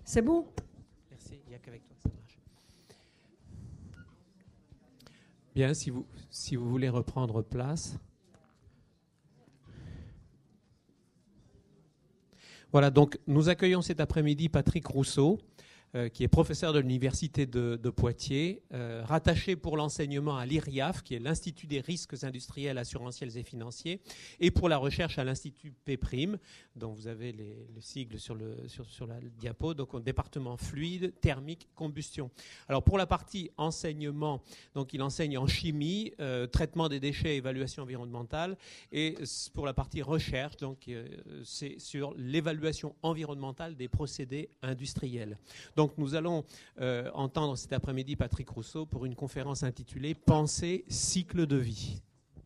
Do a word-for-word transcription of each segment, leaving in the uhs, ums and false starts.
C'est bon? Merci, il n'y a qu'avec toi que ça marche. Bien, si vous, si vous voulez reprendre place. Voilà, donc nous accueillons cet après-midi Patrick Rousseau, euh, qui est professeur de l'Université de, de Poitiers, euh, rattaché pour l'enseignement à l'I R I A F, qui est l'Institut des risques industriels, assurantiels et financiers, et pour la recherche à l'Institut P', dont vous avez les, le sigle sur, le, sur, sur la diapo, donc au département fluide, thermique, combustion. Alors pour la partie enseignement, donc il enseigne en chimie, euh, traitement des déchets, évaluation environnementale, et pour la partie recherche, donc euh, c'est sur l'évaluation environnementale des procédés industriels. Donc nous allons euh, entendre cet après-midi Patrick Rousseau pour une conférence intitulée « Pensée, cycle de vie ».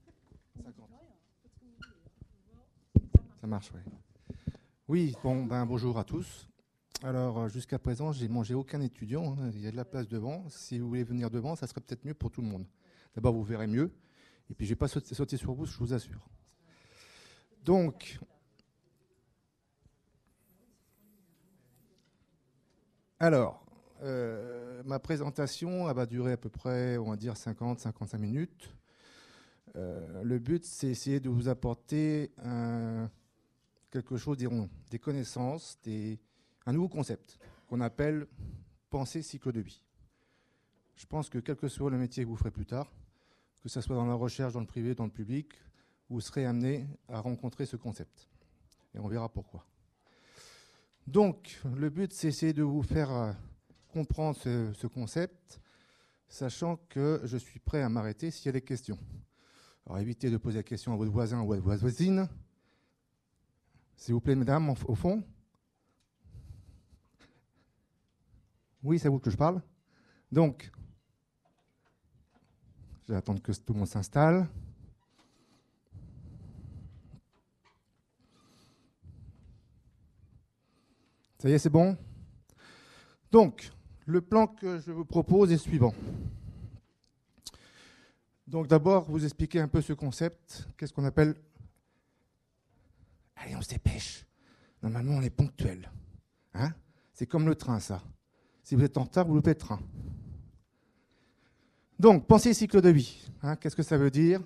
Ça marche, oui. Oui, bon, ben, bonjour à tous. Alors, jusqu'à présent, j'ai mangé aucun étudiant. Hein. Il y a de la place devant. Si vous voulez venir devant, ça serait peut-être mieux pour tout le monde. D'abord, vous verrez mieux. Et puis, je ne vais pas sauter, sauter sur vous, je vous assure. Donc, alors, euh, ma présentation, elle va durer à peu près, on va dire, cinquante à cinquante-cinq minutes. Euh, le but, c'est essayer de vous apporter un, quelque chose, dirons, des connaissances, des, un nouveau concept qu'on appelle pensée cycle de vie. Je pense que quel que soit le métier que vous ferez plus tard, que ce soit dans la recherche, dans le privé, dans le public, vous serez amené à rencontrer ce concept. Et on verra pourquoi. Donc, le but, c'est essayer de vous faire euh, comprendre ce, ce concept, sachant que je suis prêt à m'arrêter s'il y a des questions. Alors, évitez de poser la question à votre voisin ou à votre voisine. S'il vous plaît, mesdames, au fond. Oui, c'est à vous que je parle. Donc, je vais attendre que tout le monde s'installe. Ça y est, c'est bon? Donc, le plan que je vous propose est suivant. Donc, d'abord, vous expliquer un peu ce concept. Qu'est-ce qu'on appelle... Allez, on se dépêche. Normalement, on est ponctuel. Hein? C'est comme le train, ça. Si vous êtes en retard, vous loupez le train. Donc, pensez cycle de vie. Hein? Qu'est-ce que ça veut dire?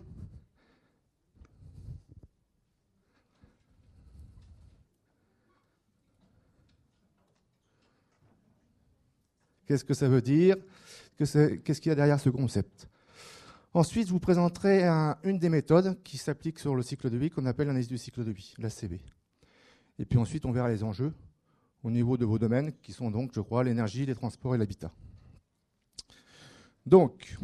Qu'est-ce que ça veut dire? Qu'est-ce qu'il y a derrière ce concept? Ensuite, je vous présenterai un, une des méthodes qui s'applique sur le cycle de vie, qu'on appelle l'analyse du cycle de vie, l'A C V. Et puis ensuite, on verra les enjeux au niveau de vos domaines, qui sont donc, je crois, l'énergie, les transports et l'habitat. Donc,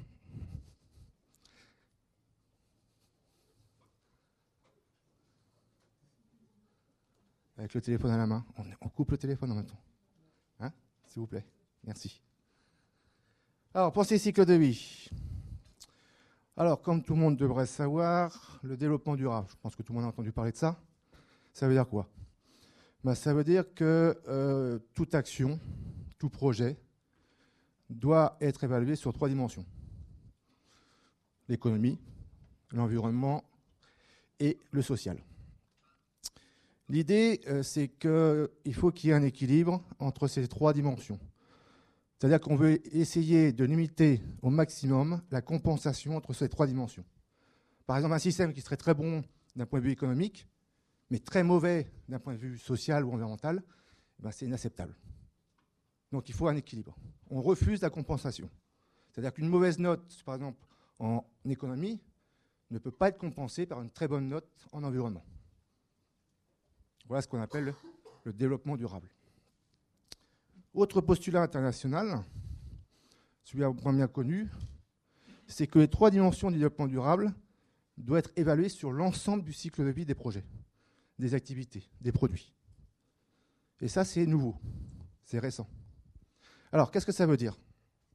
avec le téléphone à la main, on, on coupe le téléphone en même temps. Hein? S'il vous plaît. Merci. Alors, pensez cycle de vie. Alors, comme tout le monde devrait savoir, le développement durable, je pense que tout le monde a entendu parler de ça. Ça veut dire quoi? Ben, ça veut dire que euh, toute action, tout projet doit être évalué sur trois dimensions. L'économie, l'environnement et le social. L'idée, euh, c'est qu'il faut qu'il y ait un équilibre entre ces trois dimensions. C'est-à-dire qu'on veut essayer de limiter au maximum la compensation entre ces trois dimensions. Par exemple, un système qui serait très bon d'un point de vue économique, mais très mauvais d'un point de vue social ou environnemental, ben c'est inacceptable. Donc il faut un équilibre. On refuse la compensation. C'est-à-dire qu'une mauvaise note, par exemple, en économie, ne peut pas être compensée par une très bonne note en environnement. Voilà ce qu'on appelle le développement durable. Autre postulat international, celui-là bien connu, c'est que les trois dimensions du développement durable doivent être évaluées sur l'ensemble du cycle de vie des projets, des activités, des produits. Et ça, c'est nouveau, c'est récent. Alors, qu'est-ce que ça veut dire?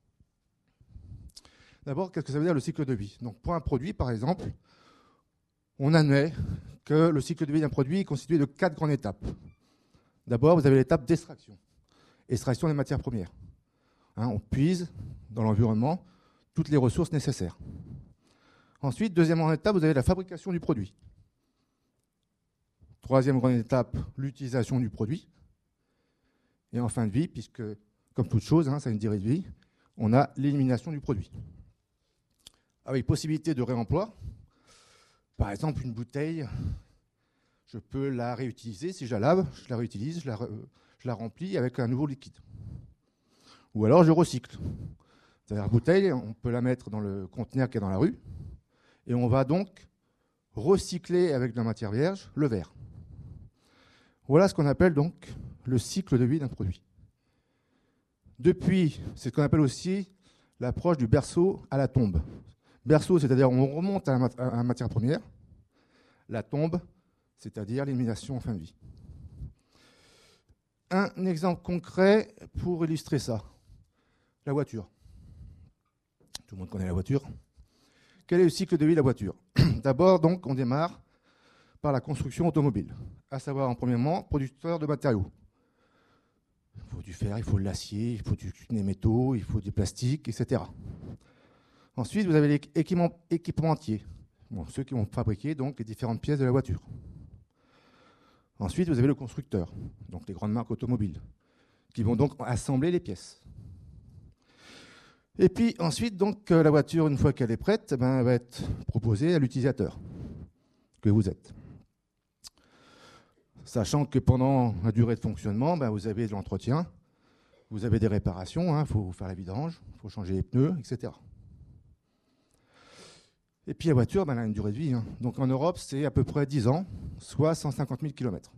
D'abord, qu'est-ce que ça veut dire le cycle de vie? Donc, pour un produit, par exemple, on admet que le cycle de vie d'un produit est constitué de quatre grandes étapes. D'abord, vous avez l'étape d'extraction. Extraction des matières premières. Hein, on puise dans l'environnement toutes les ressources nécessaires. Ensuite, deuxième grande étape, vous avez la fabrication du produit. Troisième grande étape, l'utilisation du produit. Et en fin de vie, puisque, comme toute chose, hein, ça a une durée de vie, on a l'élimination du produit. Avec possibilité de réemploi, par exemple, une bouteille, je peux la réutiliser. Si je la lave, je la réutilise, je la, je la remplis avec un nouveau liquide. Ou alors je recycle. C'est-à-dire la bouteille, on peut la mettre dans le conteneur qui est dans la rue, et on va donc recycler avec de la matière vierge le verre. Voilà ce qu'on appelle donc le cycle de vie d'un produit. Depuis, c'est ce qu'on appelle aussi l'approche du berceau à la tombe. Berceau, c'est-à-dire on remonte à la matière première. La tombe, c'est-à-dire l'élimination en fin de vie. Un exemple concret pour illustrer ça. La voiture. Tout le monde connaît la voiture. Quel est le cycle de vie de la voiture? D'abord, donc, on démarre par la construction automobile, à savoir, en premièrement, producteur de matériaux. Il faut du fer, il faut de l'acier, il faut du, des métaux, il faut du plastique, et cetera. Ensuite, vous avez l'équipementier, bon, ceux qui vont fabriquer donc, les différentes pièces de la voiture. Ensuite, vous avez le constructeur, donc les grandes marques automobiles, qui vont donc assembler les pièces. Et puis ensuite, donc, la voiture, une fois qu'elle est prête, ben, elle va être proposée à l'utilisateur que vous êtes. Sachant que pendant la durée de fonctionnement, ben, vous avez de l'entretien, vous avez des réparations, il hein, faut faire la vidange, il faut changer les pneus, et cetera. Et puis la voiture, ben, elle a une durée de vie. Hein. Donc en Europe, c'est à peu près dix ans, soit cent cinquante mille kilomètres.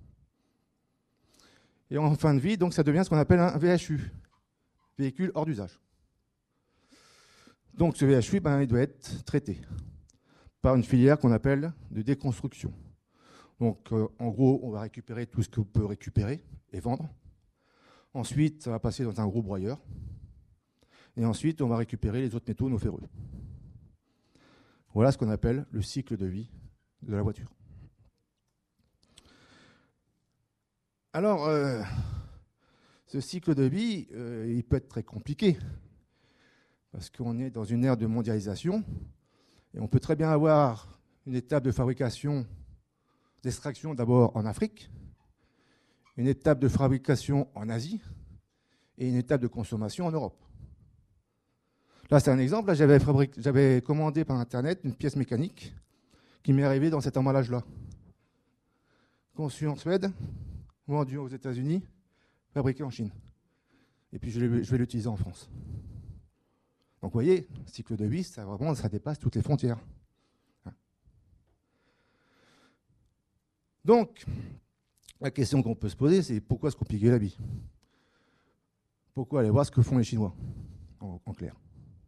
Et en fin de vie, donc, ça devient ce qu'on appelle un V H U, véhicule hors d'usage. Donc ce V H U, ben, il doit être traité par une filière qu'on appelle de déconstruction. Donc euh, en gros, on va récupérer tout ce qu'on peut récupérer et vendre. Ensuite, ça va passer dans un gros broyeur. Et ensuite, on va récupérer les autres métaux non ferreux. Voilà ce qu'on appelle le cycle de vie de la voiture. Alors, euh, ce cycle de vie, euh, il peut être très compliqué. Parce qu'on est dans une ère de mondialisation et on peut très bien avoir une étape de fabrication, d'extraction d'abord en Afrique, une étape de fabrication en Asie et une étape de consommation en Europe. Là, c'est un exemple. Là, j'avais, fabriqué, j'avais commandé par Internet une pièce mécanique qui m'est arrivée dans cet emballage-là. Conçue en Suède, vendue aux États-Unis, fabriquée en Chine. Et puis, je, je vais l'utiliser en France. Donc, vous voyez, le cycle de vie, ça, vraiment, ça dépasse toutes les frontières. Donc, la question qu'on peut se poser, c'est pourquoi se compliquer la vie? Pourquoi aller voir ce que font les Chinois, en, en clair?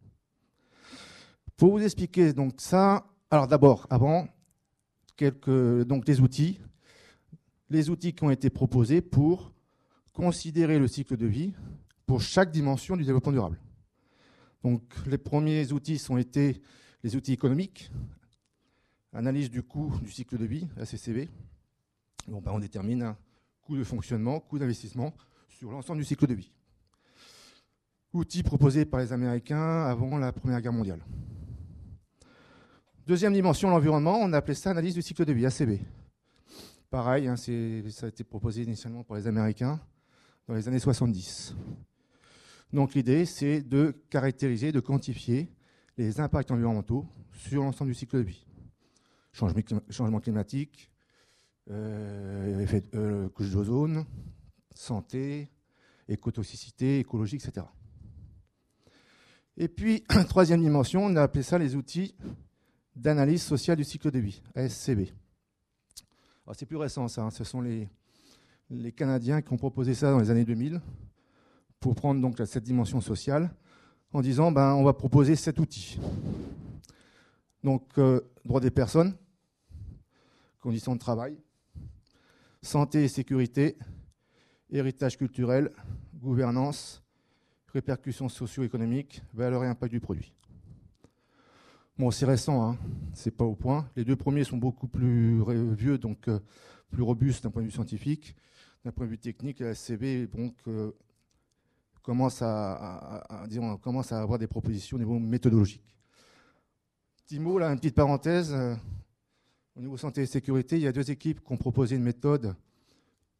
Pour vous expliquer donc ça, alors d'abord, avant, quelques, donc les outils, les outils qui ont été proposés pour considérer le cycle de vie pour chaque dimension du développement durable. Donc, les premiers outils ont été les outils économiques, analyse du coût du cycle de vie, A C C V. Bon, ben, on détermine un coût de fonctionnement, coût d'investissement sur l'ensemble du cycle de vie. Outils proposés par les Américains avant la Première Guerre mondiale. Deuxième dimension, l'environnement, on a appelé ça analyse du cycle de vie, A C V. Pareil, hein, c'est, ça a été proposé initialement par les Américains dans les années soixante-dix. Donc l'idée, c'est de caractériser, de quantifier les impacts environnementaux sur l'ensemble du cycle de vie. Changement climatique, euh, effet, euh, couche d'ozone, santé, écotoxicité, écologie, et cetera. Et puis, troisième dimension, on a appelé ça les outils d'analyse sociale du cycle de vie, A S C V. Alors, c'est plus récent, ça. Hein. Ce sont les, les Canadiens qui ont proposé ça dans les années deux mille pour prendre donc cette dimension sociale en disant ben, on va proposer sept outils. Donc, euh, droit des personnes, conditions de travail, santé et sécurité, héritage culturel, gouvernance, répercussions socio-économiques, valeur et impact du produit. Bon, c'est récent, hein, c'est pas au point. Les deux premiers sont beaucoup plus vieux, donc euh, plus robustes d'un point de vue scientifique. D'un point de vue technique, la S C V donc, euh, commence, à, à, à, disons, commence à avoir des propositions au niveau méthodologique. Petit mot, là, une petite parenthèse. Euh, au niveau santé et sécurité, il y a deux équipes qui ont proposé une méthode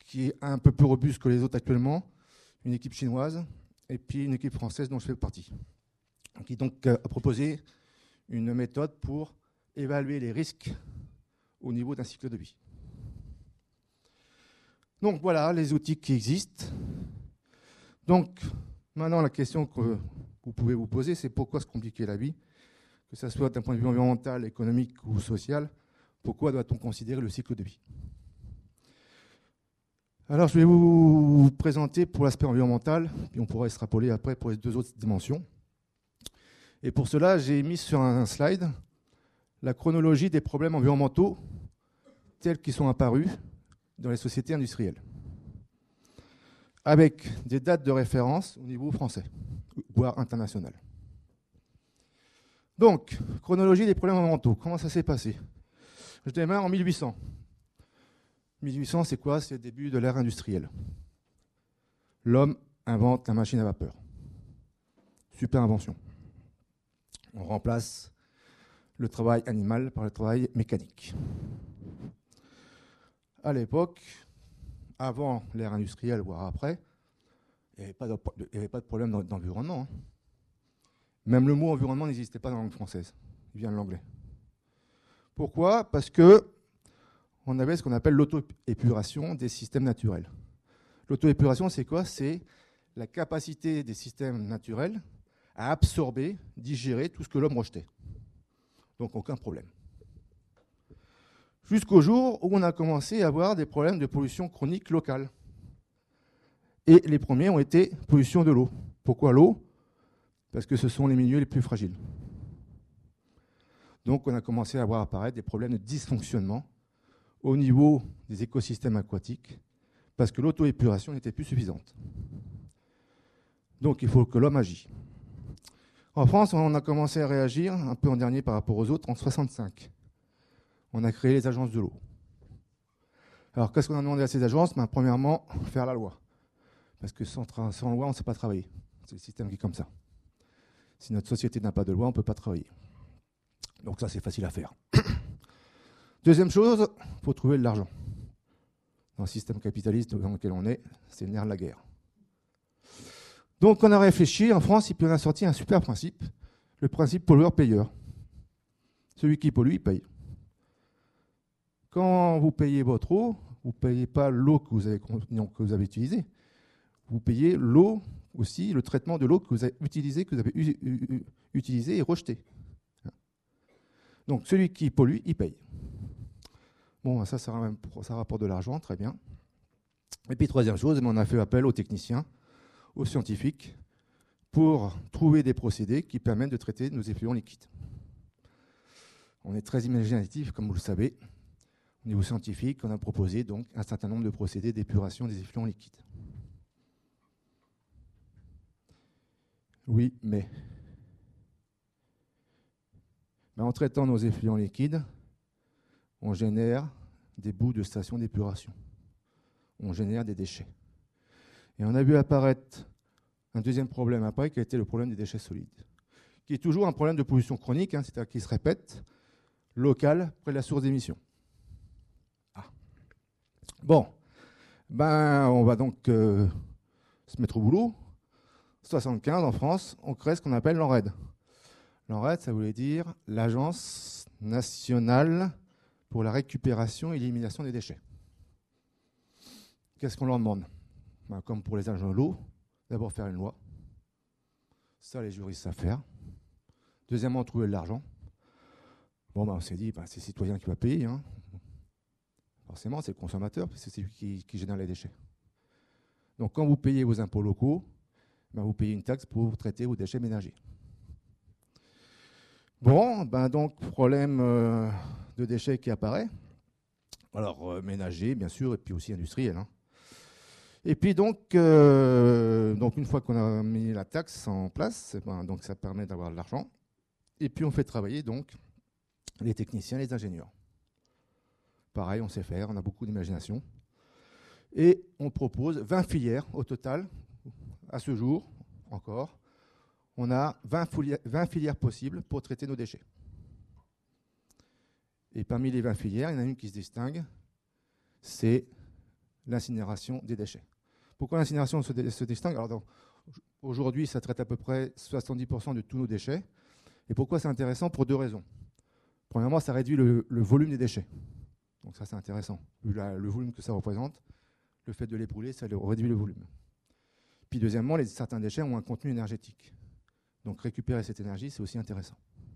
qui est un peu plus robuste que les autres actuellement, une équipe chinoise, et puis une équipe française dont je fais partie, qui donc a proposé une méthode pour évaluer les risques au niveau d'un cycle de vie. Donc voilà les outils qui existent. Donc maintenant la question que vous pouvez vous poser, c'est pourquoi se compliquer la vie, que ce soit d'un point de vue environnemental, économique ou social, pourquoi doit-on considérer le cycle de vie? Alors je vais vous présenter pour l'aspect environnemental, puis on pourra extrapoler après pour les deux autres dimensions. Et pour cela, j'ai mis sur un slide la chronologie des problèmes environnementaux tels qu'ils sont apparus dans les sociétés industrielles, avec des dates de référence au niveau français, voire international. Donc, chronologie des problèmes environnementaux, comment ça s'est passé? Je démarre en mille huit cents. mille huit cents, c'est quoi? C'est le début de l'ère industrielle. L'homme invente la machine à vapeur. Super invention. On remplace le travail animal par le travail mécanique. À l'époque, avant l'ère industrielle, voire après, il n'y avait pas de, il n'y avait pas de problème d'environnement. Hein. Même le mot environnement n'existait pas dans la langue française. Il vient de l'anglais. Pourquoi? Parce que on avait ce qu'on appelle l'auto-épuration des systèmes naturels. L'auto-épuration, c'est quoi? C'est la capacité des systèmes naturels à absorber, digérer tout ce que l'homme rejetait. Donc aucun problème. Jusqu'au jour où on a commencé à avoir des problèmes de pollution chronique locale. Et les premiers ont été pollution de l'eau. Pourquoi l'eau? Parce que ce sont les milieux les plus fragiles. Donc on a commencé à voir apparaître des problèmes de dysfonctionnement au niveau des écosystèmes aquatiques, parce que l'auto-épuration n'était plus suffisante. Donc il faut que l'homme agisse. En France, on a commencé à réagir un peu en dernier par rapport aux autres, en soixante-cinq. On a créé les agences de l'eau. Alors qu'est-ce qu'on a demandé à ces agences? Ben, premièrement, faire la loi. Parce que sans, tra- sans loi, on ne sait pas travailler. C'est le système qui est comme ça. Si notre société n'a pas de loi, on ne peut pas travailler. Donc ça, c'est facile à faire. Deuxième chose, il faut trouver de l'argent. Dans le système capitaliste dans lequel on est, c'est le nerf de la guerre. Donc on a réfléchi en France et puis on a sorti un super principe, le principe pollueur-payeur. Celui qui pollue, il paye. Quand vous payez votre eau, vous ne payez pas l'eau que vous avez, que vous avez utilisée. Vous payez l'eau aussi, le traitement de l'eau que vous avez utilisée, que vous avez u- u- utilisée et rejetée. Donc celui qui pollue, il paye. Bon, ça, ça rapporte de l'argent, très bien. Et puis troisième chose, on a fait appel aux techniciens, aux scientifiques, pour trouver des procédés qui permettent de traiter nos effluents liquides. On est très imaginatif, comme vous le savez. Au niveau scientifique, on a proposé donc un certain nombre de procédés d'épuration des effluents liquides. Oui, mais... mais en traitant nos effluents liquides, on génère des bouts de stations d'épuration. On génère des déchets. Et on a vu apparaître un deuxième problème après, qui a été le problème des déchets solides, qui est toujours un problème de pollution chronique, hein, c'est-à-dire qui se répète, local, près de la source d'émission. Ah. Bon, ben, on va donc euh, se mettre au boulot. soixante-quinze, en France, on crée ce qu'on appelle l'ANRED. L'ANRED, ça voulait dire l'Agence nationale pour la récupération et l'élimination des déchets. Qu'est-ce qu'on leur demande? Ben, comme pour les agents de l'eau, d'abord faire une loi. Ça, les juristes savent faire. Deuxièmement, trouver de l'argent. Bon, ben, on s'est dit, ben, c'est le citoyen qui va payer. Hein. Forcément, c'est le consommateur, parce que c'est lui qui, qui génère les déchets. Donc, quand vous payez vos impôts locaux, ben, vous payez une taxe pour traiter vos déchets ménagers. Bon, ben donc, problème euh, de déchets qui apparaît. Alors, euh, ménager, bien sûr, et puis aussi industriel. Hein. Et puis, donc, euh, donc, une fois qu'on a mis la taxe en place, ben, donc, ça permet d'avoir de l'argent. Et puis, on fait travailler, donc, les techniciens, les ingénieurs. Pareil, on sait faire, on a beaucoup d'imagination. Et on propose vingt filières au total, à ce jour, encore. On a vingt filières, vingt filières possibles pour traiter nos déchets. Et parmi les vingt filières, il y en a une qui se distingue, c'est l'incinération des déchets. Pourquoi l'incinération se, dé- se distingue? Alors, dans- aujourd'hui, ça traite à peu près soixante-dix pour cent de tous nos déchets. Et pourquoi c'est intéressant? Pour deux raisons. Premièrement, ça réduit le, le volume des déchets. Donc ça, c'est intéressant. Vu la- le volume que ça représente, le fait de les brûler, ça réduit le volume. Puis deuxièmement, les, certains déchets ont un contenu énergétique. Donc récupérer cette énergie, c'est aussi intéressant.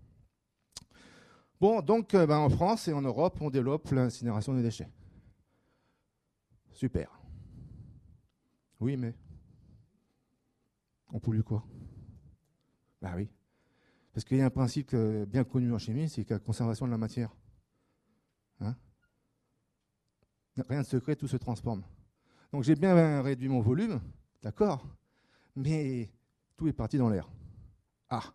Bon, donc euh, ben, en France et en Europe, on développe l'incinération des déchets. Super. Oui, mais on pollue quoi? Ben oui. Parce qu'il y a un principe euh, bien connu en chimie, c'est que la conservation de la matière. Hein? Rien de secret, tout se transforme. Donc j'ai bien réduit mon volume, d'accord, mais tout est parti dans l'air. Ah.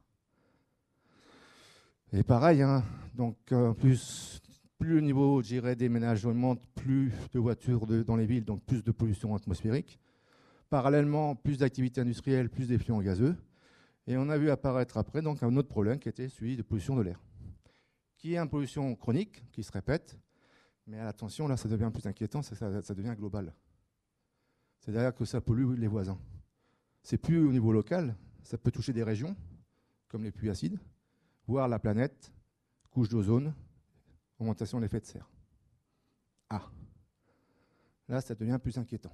Et pareil, hein, donc euh, plus, plus le niveau, je dirais, des ménages augmente, plus de voitures de, dans les villes, donc plus de pollution atmosphérique. Parallèlement, plus d'activités industrielles, plus d'effluents gazeux. Et on a vu apparaître après donc un autre problème qui était celui de pollution de l'air, qui est une pollution chronique, qui se répète, mais attention, là ça devient plus inquiétant, ça, ça, ça devient global. C'est-à-dire que ça pollue les voisins. C'est plus au niveau local, ça peut toucher des régions, comme les pluies acides, voire la planète, couche d'ozone, augmentation de l'effet de serre. Ah, là ça devient plus inquiétant.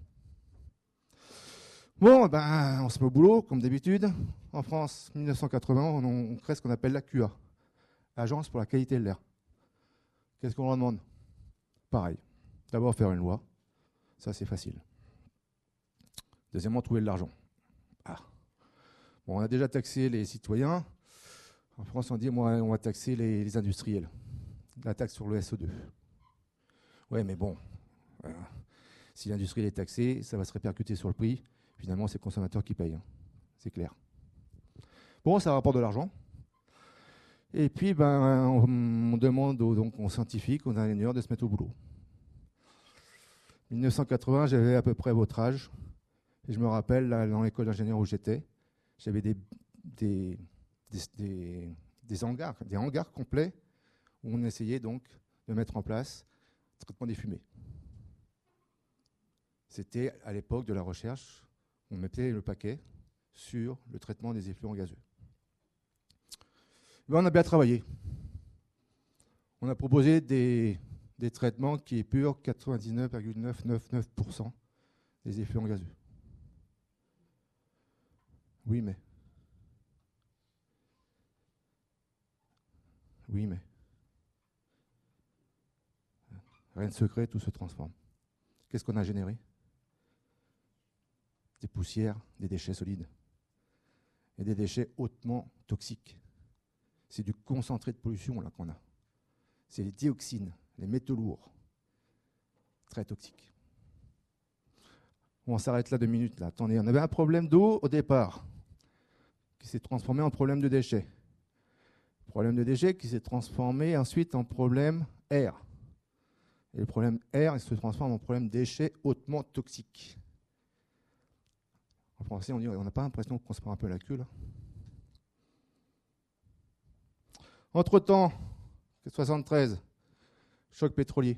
Bon, ben, on se met au boulot, comme d'habitude. En France, mille neuf cent quatre-vingts, on, on crée ce qu'on appelle l'A Q A, Agence pour la qualité de l'air. Qu'est-ce qu'on leur demande? Pareil. D'abord, faire une loi. Ça, c'est facile. Deuxièmement, trouver de l'argent. Ah. Bon, on a déjà taxé les citoyens. En France, on dit, moi, on va taxer les, les industriels. La taxe sur le S O deux. Ouais, mais bon, euh, si l'industriel est taxé, ça va se répercuter sur le prix. Finalement, c'est le consommateur qui paye. Hein. C'est clair. Bon, ça rapporte de l'argent. Et puis, ben, on, on demande aux, donc, aux scientifiques, aux ingénieurs de se mettre au boulot. mille neuf cent quatre-vingts, j'avais à peu près votre âge. Et je me rappelle, là, dans l'école d'ingénieur où j'étais, j'avais des, des, des, des, des hangars, des hangars complets où on essayait donc de mettre en place le traitement des fumées. C'était à l'époque de la recherche, on mettait le paquet sur le traitement des effluents gazeux. Mais on a bien travaillé. On a proposé des, des traitements qui épurent quatre-vingt-dix-neuf virgule neuf cent quatre-vingt-dix-neuf pour cent des effluents gazeux. Oui, mais. Oui, mais. Rien de secret, tout se transforme. Qu'est-ce qu'on a généré? Des poussières, des déchets solides. Et des déchets hautement toxiques. C'est du concentré de pollution là qu'on a. C'est les dioxines, les métaux lourds. Très toxiques. On s'arrête là deux minutes. Là. Attendez, on avait un problème d'eau au départ, qui s'est transformé en problème de déchets. Problème de déchets qui s'est transformé ensuite en problème air. Et le problème air, il se transforme en problème déchets hautement toxiques. En français, on dit, on n'a pas l'impression qu'on se prend un peu la queue là. Entre-temps, soixante-treize, choc pétrolier.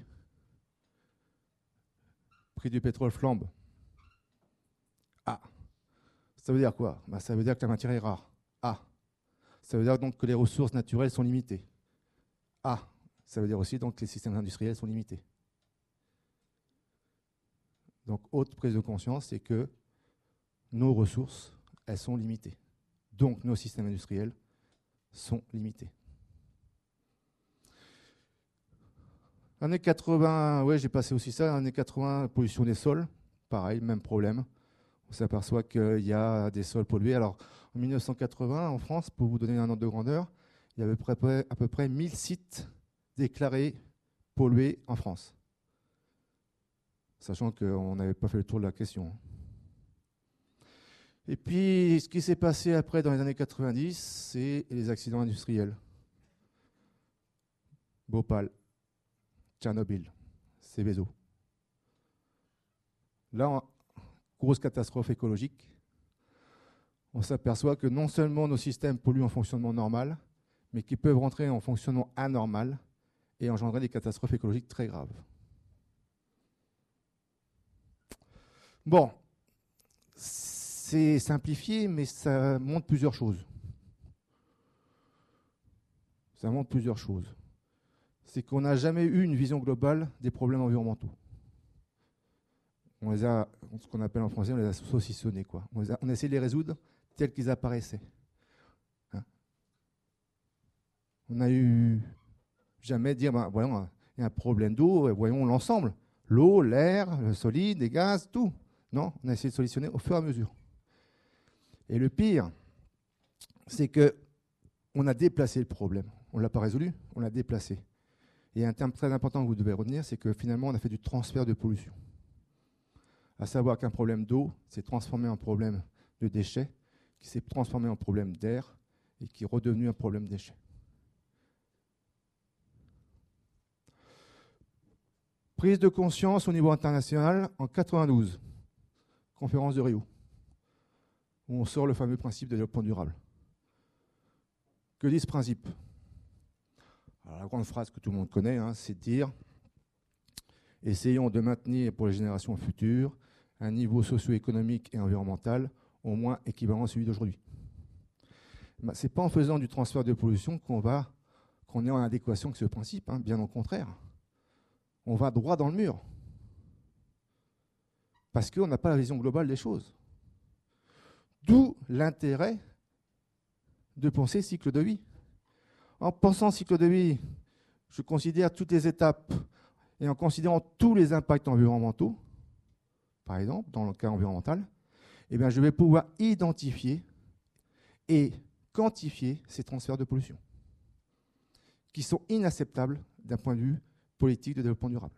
Prix du pétrole flambe. Ah, ça veut dire quoi? Ben, ça veut dire que la matière est rare. Ah, ça veut dire donc que les ressources naturelles sont limitées. Ah, ça veut dire aussi donc que les systèmes industriels sont limités. Donc, autre prise de conscience, c'est que nos ressources, elles sont limitées. Donc, nos systèmes industriels sont limités. Années quatre-vingts, ouais, j'ai passé aussi ça. Années quatre-vingts, pollution des sols, pareil, même problème. On s'aperçoit qu'il y a des sols pollués. Alors, en mille neuf cent quatre-vingts, en France, pour vous donner un ordre de grandeur, il y avait à peu près, à peu près mille sites déclarés pollués en France. Sachant qu'on n'avait pas fait le tour de la question. Et puis, ce qui s'est passé après dans les années quatre-vingt-dix, c'est les accidents industriels. Bhopal, Tchernobyl, Seveso. Là, on, grosse catastrophe écologique. On s'aperçoit que non seulement nos systèmes polluent en fonctionnement normal, mais qu'ils peuvent rentrer en fonctionnement anormal et engendrer des catastrophes écologiques très graves. Bon, c'est simplifié, mais ça montre plusieurs choses. Ça montre plusieurs choses. C'est qu'on n'a jamais eu une vision globale des problèmes environnementaux. On les a, ce qu'on appelle en français, on les a saucissonnés, quoi. On, les a, on a essayé de les résoudre tels qu'ils apparaissaient. Hein? On n'a eu jamais dire, ben, voyons, il y a un problème d'eau, voyons l'ensemble. L'eau, l'air, le solide, les gaz, tout. Non, on a essayé de solutionner au fur et à mesure. Et le pire, c'est qu'on a déplacé le problème. On ne l'a pas résolu, on l'a déplacé. Et un terme très important que vous devez retenir, c'est que finalement, on a fait du transfert de pollution. À savoir qu'un problème d'eau s'est transformé en problème de déchets, qui s'est transformé en problème d'air et qui est redevenu un problème de déchets. Prise de conscience au niveau international en quatre-vingt-douze, conférence de Rio, où on sort le fameux principe de développement durable. Que dit ce principe? Alors, la grande phrase que tout le monde connaît, hein, c'est de dire « Essayons de maintenir pour les générations futures un niveau socio-économique et environnemental au moins équivalent à celui d'aujourd'hui. » Ben, ce n'est pas en faisant du transfert de pollution qu'on va, qu'on est en adéquation avec ce principe, hein, bien au contraire. On va droit dans le mur. Parce qu'on n'a pas la vision globale des choses. D'où l'intérêt de penser cycle de vie. En pensant cycle de vie, je considère toutes les étapes et en considérant tous les impacts environnementaux, par exemple, dans le cas environnemental, eh bien, je vais pouvoir identifier et quantifier ces transferts de pollution qui sont inacceptables d'un point de vue politique de développement durable.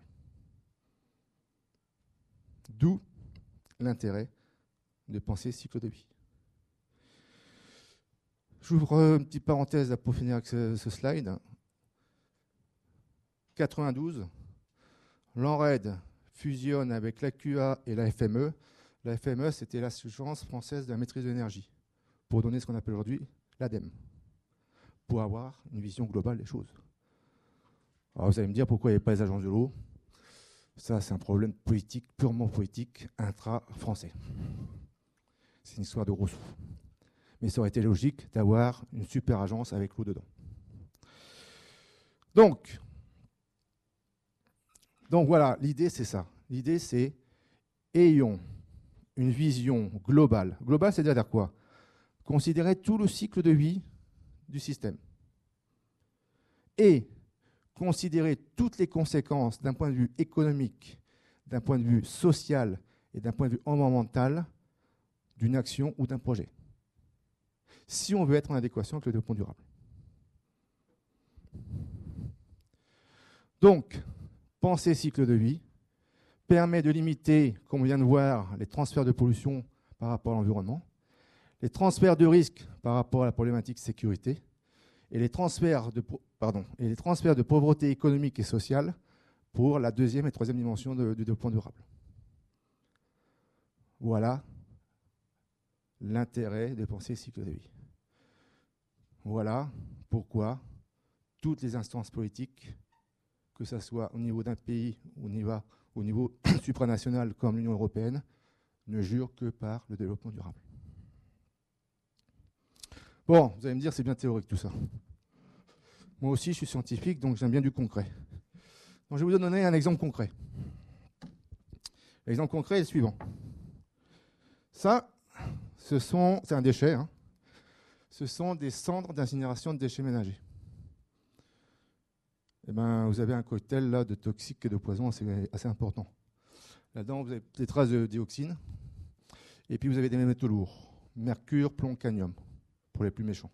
D'où l'intérêt de penser cycle de vie. J'ouvre une petite parenthèse pour finir avec ce, ce slide. quatre-vingt-douze, l'ANRED fusionne avec l'A Q A et la F M E. La F M E, c'était l'Agence française de la maîtrise de l'énergie, pour donner ce qu'on appelle aujourd'hui l'ADEME, pour avoir une vision globale des choses. Alors vous allez me dire pourquoi il n'y avait pas les agences de l'eau. Ça, c'est un problème politique, purement politique, intra-français. C'est une histoire de gros sous. Mais ça aurait été logique d'avoir une super agence avec l'eau dedans. Donc, donc voilà, l'idée c'est ça. L'idée c'est ayons une vision globale. Globale, c'est-à-dire quoi? Considérer tout le cycle de vie du système. Et considérer toutes les conséquences d'un point de vue économique, d'un point de vue social et d'un point de vue environnemental d'une action ou d'un projet, si on veut être en adéquation avec le développement durable. Donc, penser cycle de vie permet de limiter, comme on vient de voir, les transferts de pollution par rapport à l'environnement, les transferts de risques par rapport à la problématique sécurité, et les transferts de, pardon, et les transferts de pauvreté économique et sociale pour la deuxième et troisième dimension de, du développement durable. Voilà l'intérêt de penser cycle de vie. Voilà pourquoi toutes les instances politiques, que ce soit au niveau d'un pays ou au niveau, au niveau supranational comme l'Union européenne, ne jurent que par le développement durable. Bon, vous allez me dire, c'est bien théorique tout ça. Moi aussi, je suis scientifique, donc j'aime bien du concret. Donc, je vais vous donner un exemple concret. L'exemple concret est le suivant. Ça, ce sont, c'est un déchet, hein. Ce sont des cendres d'incinération de déchets ménagers. Eh ben, vous avez un cocktail là, de toxiques et de poisons assez, assez important. Là-dedans, vous avez des traces de dioxine, et puis vous avez des métaux lourds, mercure, plomb, cadmium, pour les plus méchants.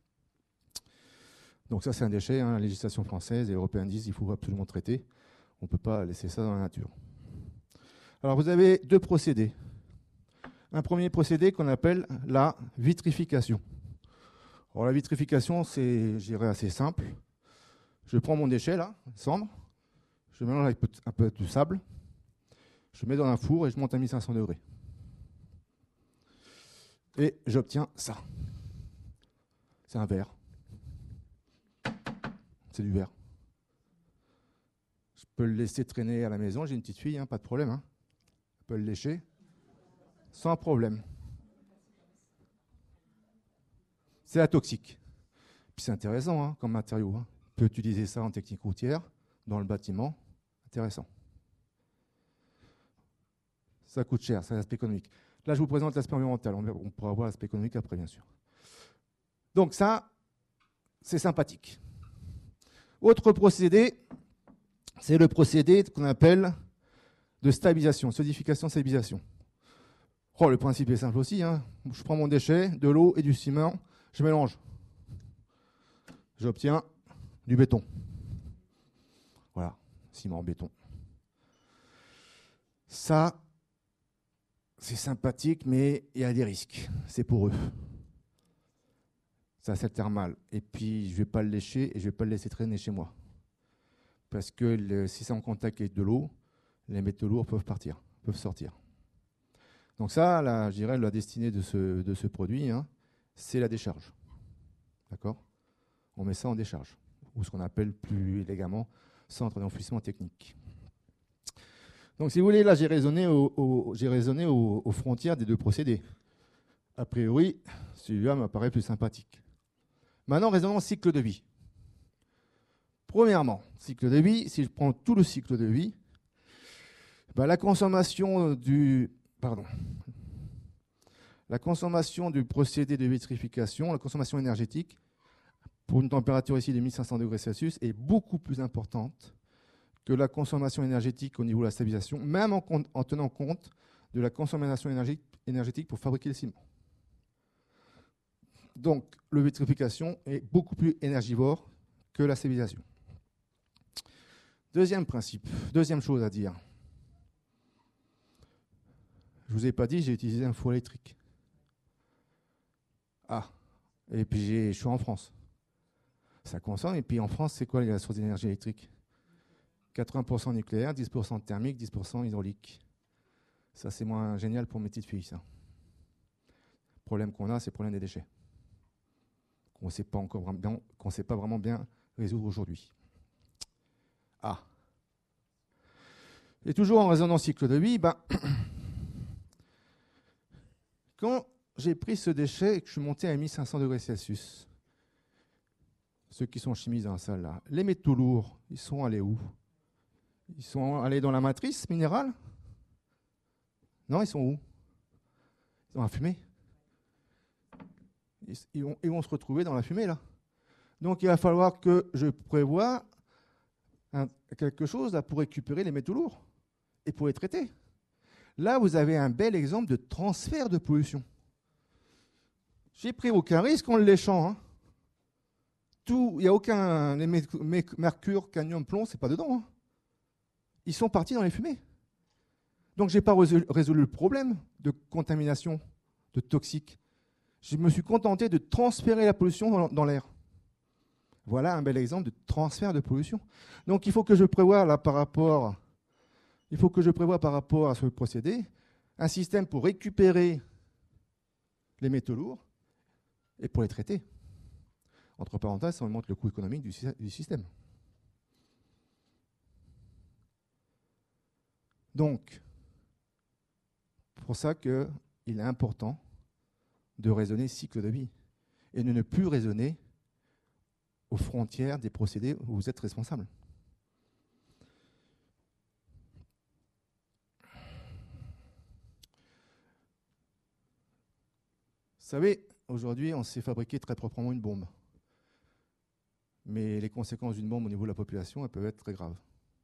Donc ça, c'est un déchet, hein. La législation française et européenne disent qu'il faut absolument traiter. On ne peut pas laisser ça dans la nature. Alors, vous avez deux procédés. Un premier procédé qu'on appelle la vitrification. Alors, la vitrification, c'est, je dirais, assez simple. Je prends mon déchet, là, cendre, je mélange avec un peu de sable, je mets dans un four et je monte à mille cinq cents degrés. Et j'obtiens ça. C'est un verre. C'est du verre. Je peux le laisser traîner à la maison, j'ai une petite fille, hein, pas de problème. Hein. Je peux le lécher, sans problème. C'est atoxique. Puis c'est intéressant hein, comme matériau. Hein. On peut utiliser ça en technique routière, dans le bâtiment. Intéressant. Ça coûte cher, c'est l'aspect économique. Là, je vous présente l'aspect environnemental. On pourra voir l'aspect économique après, bien sûr. Donc ça, c'est sympathique. Autre procédé, c'est le procédé qu'on appelle de stabilisation, solidification, stabilisation. Oh, le principe est simple aussi. Hein. Je prends mon déchet, de l'eau et du ciment, je mélange. J'obtiens du béton. Voilà, ciment, béton. Ça, c'est sympathique, mais il y a des risques. C'est pour eux. Ça s'altère mal. Et puis, je ne vais pas le lécher et je ne vais pas le laisser traîner chez moi. Parce que le, si c'est en contact avec de l'eau, les métaux lourds peuvent partir, peuvent sortir. Donc ça, là, je dirais, la destinée de ce, de ce produit, hein, c'est la décharge. D'accord ? On met ça en décharge, ou ce qu'on appelle plus élégamment centre d'enfouissement technique. Donc si vous voulez, là, j'ai raisonné, au, au, j'ai raisonné au, aux frontières des deux procédés. A priori, celui-là m'apparaît plus sympathique. Maintenant, raisonnons cycle de vie. Premièrement, cycle de vie, si je prends tout le cycle de vie, ben la consommation du, pardon, la consommation du procédé de vitrification, la consommation énergétique, pour une température ici de mille cinq cents degrés Celsius, est beaucoup plus importante que la consommation énergétique au niveau de la stabilisation, même en, compte, en tenant compte de la consommation énergétique pour fabriquer le ciment. Donc, la vitrification est beaucoup plus énergivore que la stabilisation. Deuxième principe, deuxième chose à dire. Je ne vous ai pas dit, j'ai utilisé un four électrique. Ah, et puis j'ai, je suis en France. Ça consomme, et puis en France, c'est quoi la source d'énergie électrique ? quatre-vingts pour cent nucléaire, dix pour cent thermique, dix pour cent hydraulique. Ça, c'est moins génial pour mes petites filles, ça. Le problème qu'on a, c'est le problème des déchets. Qu'on ne sait pas encore bien, qu'on sait pas vraiment bien résoudre aujourd'hui. Ah. Et toujours en raisonnant cycle de vie, ben, quand j'ai pris ce déchet et que je suis monté à mille cinq cents degrés Celsius, ceux qui sont chimistes dans la salle là, les métaux lourds, ils sont allés où ? Ils sont allés dans la matrice minérale ? Non, ils sont où ? Ils sont dans la fumée. Ils, ils, vont, ils vont se retrouver dans la fumée là. Donc il va falloir que je prévoie un, quelque chose là, pour récupérer les métaux lourds et pour les traiter. Là, vous avez un bel exemple de transfert de pollution. J'ai pris aucun risque en le léchant. Hein. Tout, il n'y a aucun les mercure, cadmium, plomb, c'est pas dedans. Hein. Ils sont partis dans les fumées. Donc, je n'ai pas résolu, résolu le problème de contamination, de toxiques. Je me suis contenté de transférer la pollution dans, dans l'air. Voilà un bel exemple de transfert de pollution. Donc, il faut que je prévoie là par rapport, il faut que je prévoie par rapport à ce procédé un système pour récupérer les métaux lourds et pour les traiter. Entre parenthèses, ça augmente le coût économique du, du système. Donc, c'est pour ça qu'il est important de raisonner cycle de vie et de ne plus raisonner aux frontières des procédés où vous êtes responsable. Vous savez, aujourd'hui, on sait fabriquer très proprement une bombe. Mais les conséquences d'une bombe au niveau de la population, elles peuvent être très graves.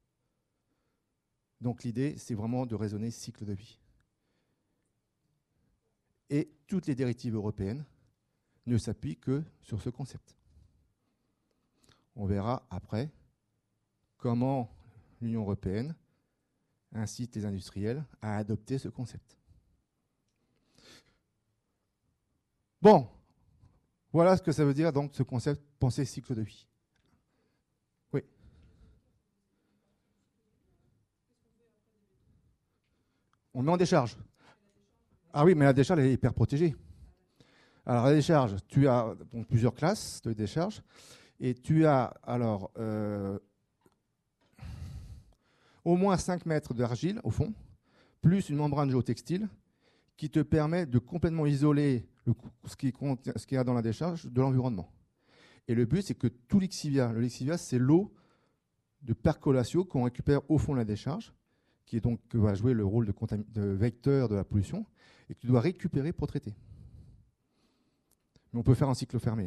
Donc l'idée, c'est vraiment de raisonner cycle de vie. Et toutes les directives européennes ne s'appuient que sur ce concept. On verra après comment l'Union européenne incite les industriels à adopter ce concept. Bon, voilà ce que ça veut dire donc ce concept penser cycle de vie. Oui. On met en décharge. Ah oui, mais la décharge elle est hyper protégée. Alors la décharge, tu as donc plusieurs classes de décharge et tu as alors euh, au moins cinq mètres d'argile au fond, plus une membrane géotextile qui te permet de complètement isoler le, ce qu'il y a dans la décharge de l'environnement. Et le but, c'est que tout lixivia, le lixivia, c'est l'eau de percolatio qu'on récupère au fond de la décharge, qui est donc, qui va jouer le rôle de, de vecteur de la pollution, et que tu dois récupérer pour traiter. Mais on peut faire un cycle fermé.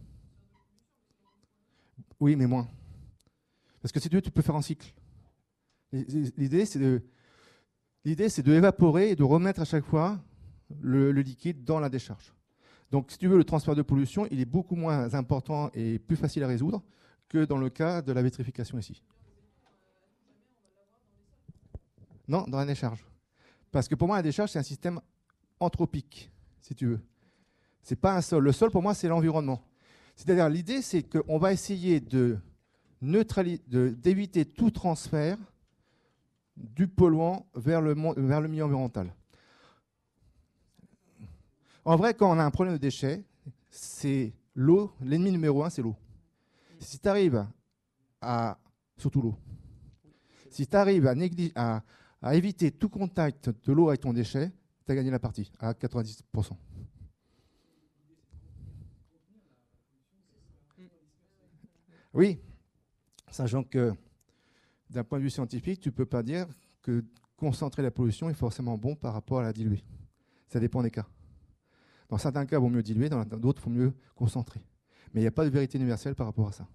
Oui, mais moins. Parce que si tu veux, tu peux faire un cycle. L'idée, c'est de, l'idée, c'est de évaporer et de remettre à chaque fois le, le liquide dans la décharge. Donc, si tu veux, le transfert de pollution, il est beaucoup moins important et plus facile à résoudre que dans le cas de la vitrification ici. Non, dans la décharge. Parce que pour moi, la décharge, c'est un système anthropique, si tu veux. C'est pas un sol. Le sol, pour moi, c'est l'environnement. C'est-à-dire, l'idée, c'est qu'on va essayer de neutraliser, de, d'éviter tout transfert du polluant vers le, vers le milieu environnemental. En vrai, quand on a un problème de déchets, c'est l'eau. L'ennemi numéro un, c'est l'eau. Si tu arrives à, surtout l'eau, si tu arrives à, néglige, à, à éviter tout contact de l'eau avec ton déchet, tu as gagné la partie à quatre-vingt-dix pour cent. Oui, sachant que d'un point de vue scientifique, tu ne peux pas dire que concentrer la pollution est forcément bon par rapport à la diluer. Ça dépend des cas. Dans certains cas, il vaut mieux diluer, dans d'autres, il faut mieux concentrer. Mais il n'y a pas de vérité universelle par rapport à ça.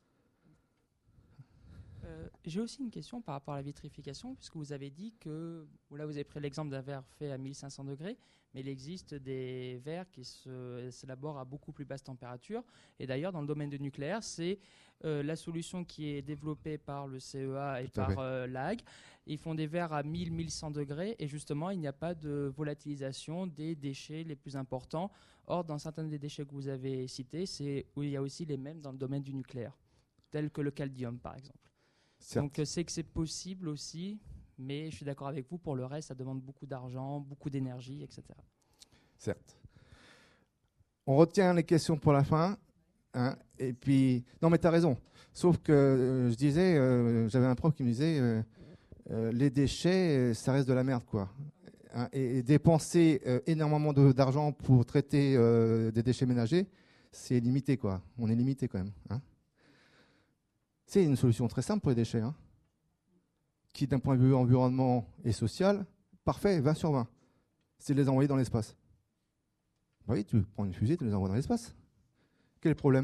Euh, j'ai aussi une question par rapport à la vitrification, puisque vous avez dit que, là vous avez pris l'exemple d'un verre fait à mille cinq cents degrés, mais il existe des verres qui se, s'élaborent à beaucoup plus basse température. Et d'ailleurs, dans le domaine du nucléaire, c'est euh, la solution qui est développée par le C E A et Tout à par fait. euh, l'A A G. Ils font des verres à mille à mille cent degrés, et justement, il n'y a pas de volatilisation des déchets les plus importants. Or, dans certains des déchets que vous avez cités, c'est où il y a aussi les mêmes dans le domaine du nucléaire, tels que le caldium, par exemple. Certes. Donc, c'est que c'est possible aussi, mais je suis d'accord avec vous, pour le reste, ça demande beaucoup d'argent, beaucoup d'énergie, et cetera. Certes. On retient les questions pour la fin. Hein, et puis, non, mais tu as raison. Sauf que euh, je disais, euh, j'avais un prof qui me disait, euh, euh, les déchets, ça reste de la merde, quoi. Hein, et, et dépenser euh, énormément de, d'argent pour traiter euh, des déchets ménagers, c'est limité, quoi. On est limité quand même. Hein. C'est une solution très simple pour les déchets, hein, qui, d'un point de vue environnement et social, parfait, vingt sur vingt. C'est de les envoyer dans l'espace. Bah oui, tu prends une fusée, tu les envoies dans l'espace. Quel est le problème?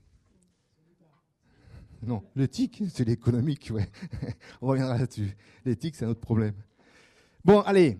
Non, l'éthique, c'est l'économique, ouais. On reviendra là-dessus. L'éthique, c'est un autre problème. Bon, allez.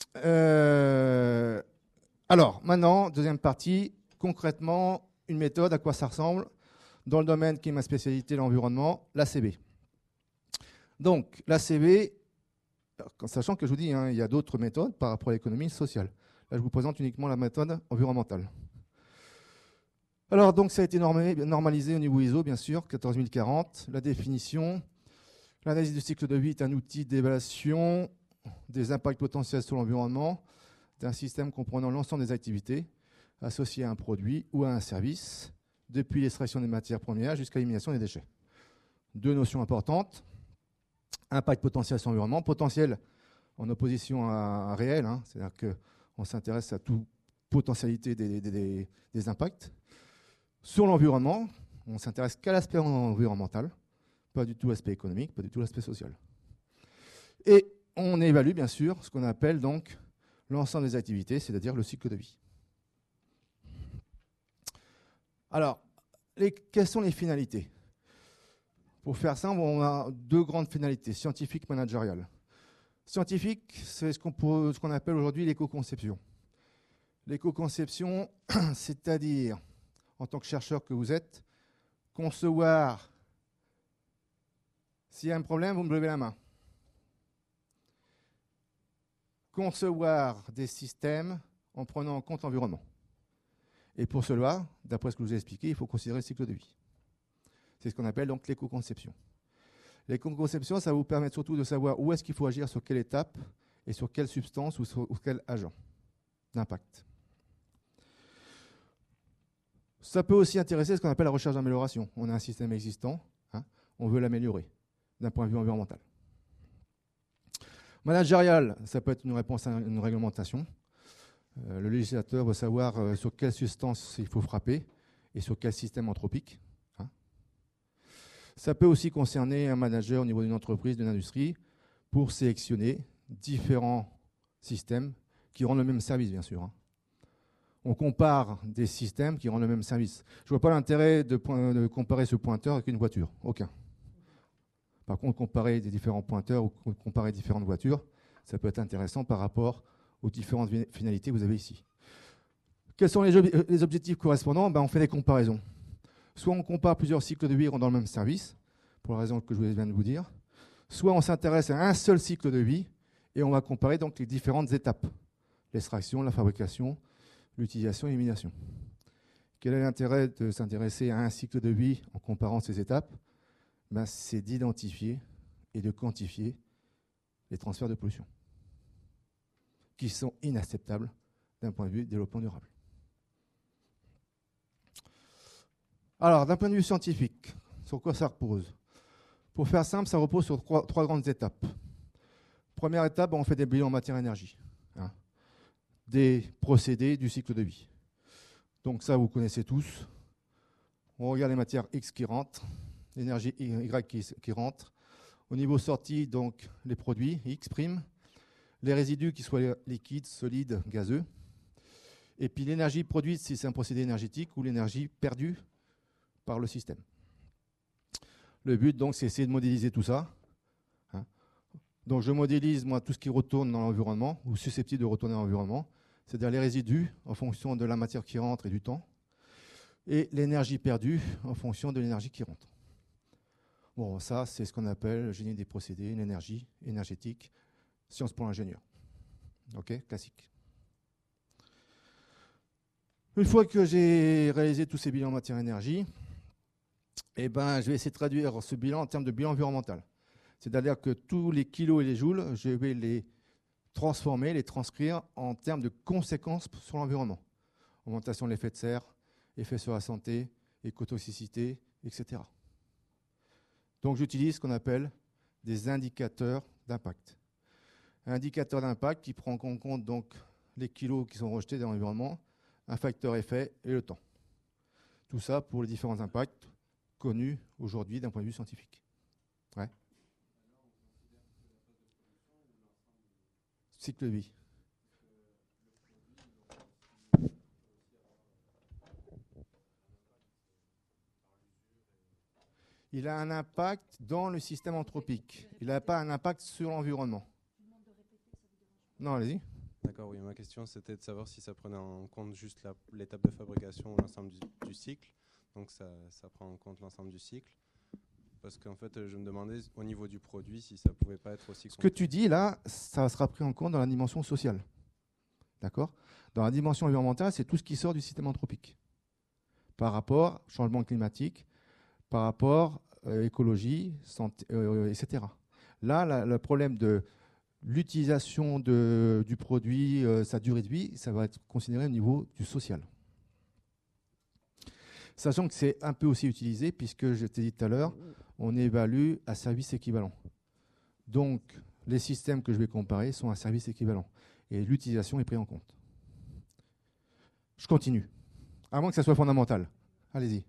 Euh, alors, maintenant, deuxième partie. Concrètement, une méthode, à quoi ça ressemble? Dans le domaine qui est ma spécialité, l'environnement, l'A C B. Donc, l'A C B, alors, sachant que je vous dis, hein, il y a d'autres méthodes par rapport à l'économie sociale. Là, je vous présente uniquement la méthode environnementale. Alors, donc, ça a été normalisé au niveau I S O, bien sûr, quatorze mille quarante. La définition, l'analyse du cycle de vie est un outil d'évaluation des impacts potentiels sur l'environnement d'un système comprenant l'ensemble des activités associées à un produit ou à un service, depuis l'extraction des matières premières jusqu'à l'élimination des déchets. Deux notions importantes. Impact potentiel sur l'environnement. Potentiel en opposition à, à réel, hein, c'est-à-dire qu'on s'intéresse à toute potentialité des, des, des, des impacts. Sur l'environnement, on ne s'intéresse qu'à l'aspect environnemental, pas du tout l'aspect économique, pas du tout l'aspect social. Et on évalue bien sûr ce qu'on appelle donc l'ensemble des activités, c'est-à-dire le cycle de vie. Alors, les, quelles sont les finalités? Pour faire simple, on a deux grandes finalités, scientifiques, managériales. Scientifique, c'est ce qu'on, peut, ce qu'on appelle aujourd'hui l'éco-conception. L'éco-conception, c'est-à-dire, en tant que chercheur que vous êtes, concevoir, s'il y a un problème, vous me levez la main. Concevoir des systèmes en prenant en compte l'environnement. Et pour cela, d'après ce que je vous ai expliqué, il faut considérer le cycle de vie. C'est ce qu'on appelle donc l'éco-conception. L'éco-conception, ça va vous permettre surtout de savoir où est-ce qu'il faut agir, sur quelle étape, et sur quelle substance ou sur ou quel agent d'impact. Ça peut aussi intéresser ce qu'on appelle la recherche d'amélioration. On a un système existant, hein, on veut l'améliorer d'un point de vue environnemental. Managérial, ça peut être une réponse à une réglementation. Euh, le législateur veut savoir euh, sur quelle substance il faut frapper et sur quel système anthropique. Hein. Ça peut aussi concerner un manager au niveau d'une entreprise, d'une industrie, pour sélectionner différents systèmes qui rendent le même service, bien sûr. Hein. On compare des systèmes qui rendent le même service. Je ne vois pas l'intérêt de, de comparer ce pointeur avec une voiture. Aucun. Par contre, comparer des différents pointeurs ou comparer différentes voitures, ça peut être intéressant par rapport aux différentes finalités que vous avez ici. Quels sont les, ob les objectifs correspondants? Ben, on fait des comparaisons. Soit on compare plusieurs cycles de vie rendant le même service, pour la raison que je viens de vous dire. Soit on s'intéresse à un seul cycle de vie et on va comparer donc les différentes étapes. L'extraction, la fabrication, l'utilisation et l'élimination. Quel est l'intérêt de s'intéresser à un cycle de vie en comparant ces étapes? Ben, c'est d'identifier et de quantifier les transferts de pollution qui sont inacceptables d'un point de vue développement durable. Alors, d'un point de vue scientifique, sur quoi ça repose? Pour faire simple, ça repose sur trois, trois grandes étapes. Première étape, on fait des bilans matière-énergie, hein, des procédés du cycle de vie. Donc ça, vous connaissez tous. On regarde les matières X qui rentrent, l'énergie Y qui, qui rentre. Au niveau sortie, donc les produits X', les résidus qui soient liquides, solides, gazeux, et puis l'énergie produite si c'est un procédé énergétique ou l'énergie perdue par le système. Le but, donc, c'est essayer de modéliser tout ça. Hein. Donc, je modélise, moi, tout ce qui retourne dans l'environnement ou susceptible de retourner dans l'environnement, c'est-à-dire les résidus en fonction de la matière qui rentre et du temps, et l'énergie perdue en fonction de l'énergie qui rentre. Bon, ça, c'est ce qu'on appelle le génie des procédés, l'énergie énergétique, science pour l'ingénieur. OK, classique. Une fois que j'ai réalisé tous ces bilans matière-énergie, eh ben, je vais essayer de traduire ce bilan en termes de bilan environnemental. C'est-à-dire que tous les kilos et les joules, je vais les transformer, les transcrire en termes de conséquences sur l'environnement. Augmentation de l'effet de serre, effet sur la santé, écotoxicité, et cetera. Donc j'utilise ce qu'on appelle des indicateurs d'impact. Un indicateur d'impact qui prend en compte donc les kilos qui sont rejetés dans l'environnement, un facteur effet et le temps. Tout ça pour les différents impacts connus aujourd'hui d'un point de vue scientifique. Ouais. Cycle de vie. Il a un impact dans le système anthropique. Il n'a pas un impact sur l'environnement. Non, allez-y. D'accord, oui. Ma question, c'était de savoir si ça prenait en compte juste l'étape de fabrication ou l'ensemble du, du cycle. Donc, ça, ça prend en compte l'ensemble du cycle. Parce qu'en fait, je me demandais, au niveau du produit, si ça ne pouvait pas être aussi... Ce que tu dis, là, ça sera pris en compte dans la dimension sociale. D'accord? Dans la dimension environnementale, c'est tout ce qui sort du système anthropique. Par rapport au changement climatique, par rapport à euh, écologie, santé, euh, et cetera. Là, la, le problème de l'utilisation du produit, euh, sa durée de vie, ça va être considéré au niveau du social. Sachant que c'est un peu aussi utilisé, puisque je t'ai dit tout à l'heure, on évalue à service équivalent. Donc, les systèmes que je vais comparer sont à service équivalent. Et l'utilisation est prise en compte. Je continue. À moins que ça soit fondamental. Allez-y.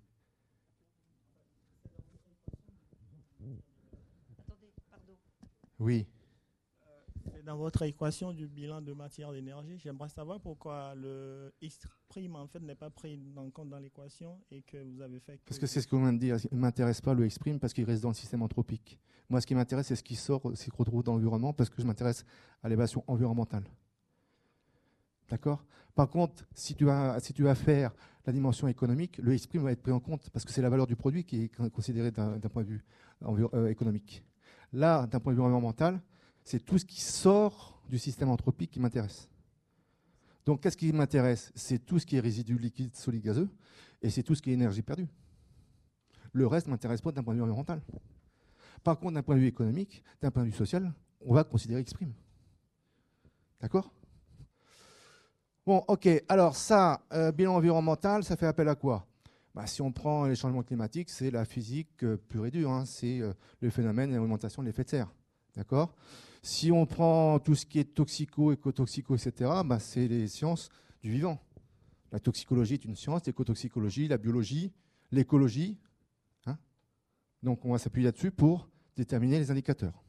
Attendez, pardon. Oui. Dans votre équation du bilan de matière d'énergie, j'aimerais savoir pourquoi le X' en fait n'est pas pris en compte dans l'équation et que vous avez fait. Que parce que c'est ce qu'on vient de dire. Il ne m'intéresse pas le X' parce qu'il reste dans le système anthropique. Moi, ce qui m'intéresse, c'est ce qui sort, ce qui se retrouve dans l'environnement, parce que je m'intéresse à l'évaluation environnementale. D'accord? Par contre, si tu vas, si tu vas faire la dimension économique, le X' va être pris en compte parce que c'est la valeur du produit qui est considérée d'un point de vue euh, économique. Là, d'un point de vue environnemental, c'est tout ce qui sort du système anthropique qui m'intéresse. Donc, qu'est-ce qui m'intéresse? C'est tout ce qui est résidus liquides, solides, gazeux, et c'est tout ce qui est énergie perdue. Le reste ne m'intéresse pas d'un point de vue environnemental. Par contre, d'un point de vue économique, d'un point de vue social, on va considérer X'. D'accord? Bon, ok. Alors ça, euh, bilan environnemental, ça fait appel à quoi? Bah, si on prend les changements climatiques, c'est la physique euh, pure et dure. Hein, c'est euh, le phénomène et l'augmentation de l'effet de serre. D'accord? Si on prend tout ce qui est toxico, écotoxico, et cetera, bah, c'est les sciences du vivant. La toxicologie est une science, l'écotoxicologie, la biologie, l'écologie. Hein. Donc on va s'appuyer là-dessus pour déterminer les indicateurs.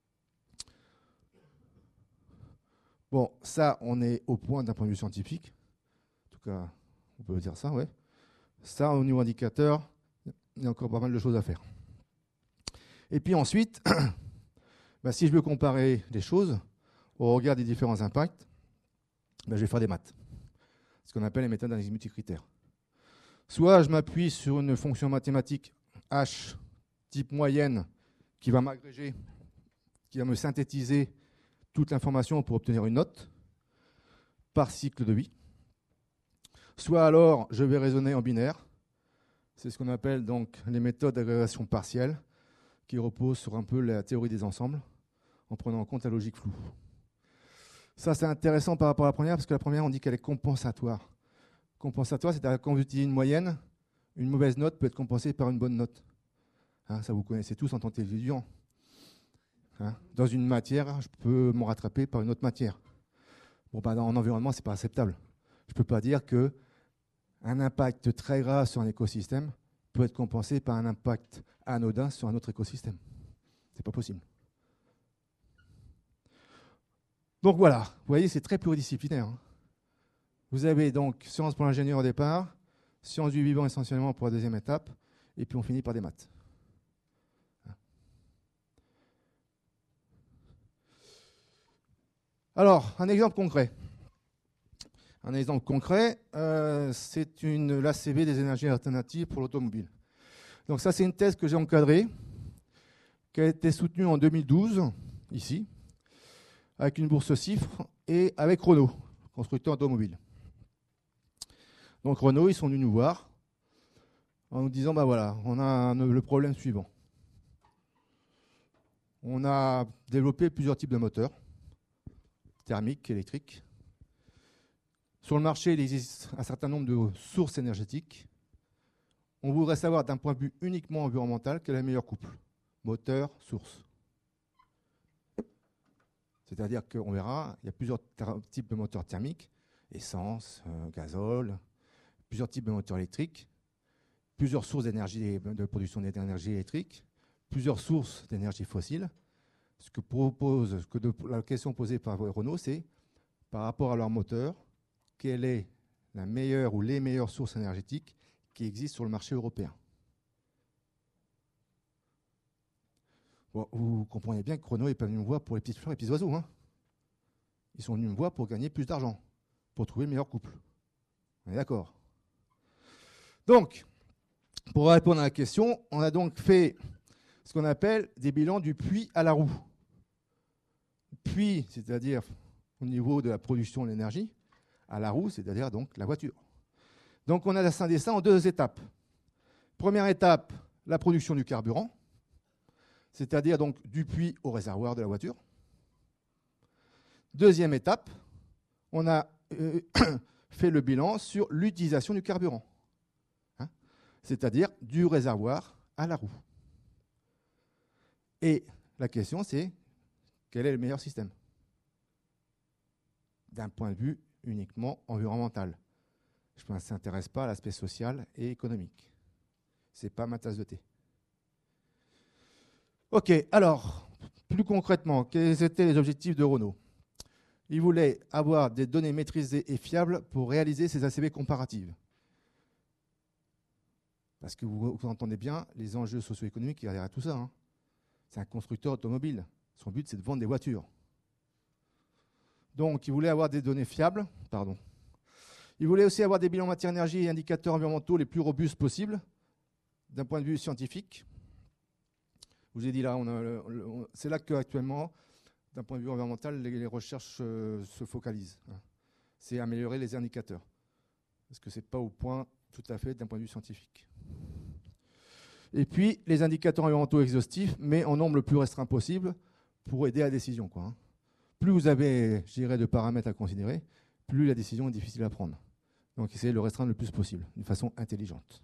Bon, ça, on est au point d'un point de vue scientifique. En tout cas, on peut dire ça, ouais. Ça, au niveau indicateur, il y a encore pas mal de choses à faire. Et puis ensuite, bah, si je veux comparer les choses au regard des différents impacts, bah, je vais faire des maths. Ce qu'on appelle les méthodes d'analyse multicritère. Soit je m'appuie sur une fonction mathématique H type moyenne qui va m'agréger, qui va me synthétiser toute l'information pour obtenir une note par cycle de vie. Soit alors je vais raisonner en binaire. C'est ce qu'on appelle donc les méthodes d'agrégation partielle qui reposent sur un peu la théorie des ensembles en prenant en compte la logique floue. Ça, c'est intéressant par rapport à la première parce que la première, on dit qu'elle est compensatoire. Compensatoire, c'est-à-dire quand vous utilisez une moyenne, une mauvaise note peut être compensée par une bonne note. Hein, ça, vous connaissez tous en tant qu'étudiant. Hein, dans une matière, je peux m'en rattraper par une autre matière. Bon, ben, en environnement, ce n'est pas acceptable. Je ne peux pas dire qu'un impact très grave sur un écosystème peut être compensé par un impact anodin sur un autre écosystème. Ce n'est pas possible. Donc voilà, vous voyez, c'est très pluridisciplinaire. Hein. Vous avez donc sciences pour l'ingénieur au départ, sciences du vivant essentiellement pour la deuxième étape, et puis on finit par des maths. Alors, un exemple concret. Un exemple concret, euh, c'est une l'A C V des énergies alternatives pour l'automobile. Donc ça, c'est une thèse que j'ai encadrée, qui a été soutenue en deux mille douze, ici, avec une bourse CIFRE et avec Renault, constructeur automobile. Donc Renault, ils sont venus nous voir en nous disant, bah voilà, on a un, le problème suivant. On a développé plusieurs types de moteurs, thermiques, électriques. Sur le marché, il existe un certain nombre de sources énergétiques. On voudrait savoir d'un point de vue uniquement environnemental quel est le meilleur couple, moteur, source. C'est-à-dire qu'on verra, il y a plusieurs types de moteurs thermiques, essence, euh, gazole, plusieurs types de moteurs électriques, plusieurs sources d'énergie, de production d'énergie électrique, plusieurs sources d'énergie fossile. Ce que propose, ce que de, la question posée par Renault, c'est par rapport à leur moteur, quelle est la meilleure ou les meilleures sources énergétiques qui existent sur le marché européen. Bon, vous comprenez bien que Renault n'est pas venu me voir pour les petites fleurs et les petits oiseaux. Hein. Ils sont venus me voir pour gagner plus d'argent, pour trouver le meilleur couple. On est d'accord. Donc, pour répondre à la question, on a donc fait ce qu'on appelle des bilans du puits à la roue. Puits, c'est-à-dire au niveau de la production de l'énergie, à la roue, c'est-à-dire donc la voiture. Donc on a scindé ça en deux étapes. Première étape, la production du carburant, c'est-à-dire donc du puits au réservoir de la voiture. Deuxième étape, on a euh, fait le bilan sur l'utilisation du carburant, hein, c'est-à-dire du réservoir à la roue. Et la question, c'est quel est le meilleur système d'un point de vue uniquement environnemental. Je ne m'intéresse pas à l'aspect social et économique. Ce n'est pas ma tasse de thé. Ok, alors, plus concrètement, quels étaient les objectifs de Renault? Ils voulaient avoir des données maîtrisées et fiables pour réaliser ces A C V comparatives. Parce que vous, vous entendez bien les enjeux socio-économiques qui derrière tout ça. Hein. C'est un constructeur automobile. Son but, c'est de vendre des voitures. Donc, ils voulaient avoir des données fiables. Pardon. Ils voulaient aussi avoir des bilans matière énergie et indicateurs environnementaux les plus robustes possibles, d'un point de vue scientifique. Je vous ai dit là, on a le, le, on, c'est là qu'actuellement, d'un point de vue environnemental, les, les recherches euh, se focalisent. Hein. C'est améliorer les indicateurs. Parce que ce n'est pas au point tout à fait d'un point de vue scientifique. Et puis, les indicateurs environnementaux exhaustifs, mais en nombre le plus restreint possible pour aider à la décision, quoi, hein. Plus vous avez, je dirais, de paramètres à considérer, plus la décision est difficile à prendre. Donc, essayez de le restreindre le plus possible, d'une façon intelligente.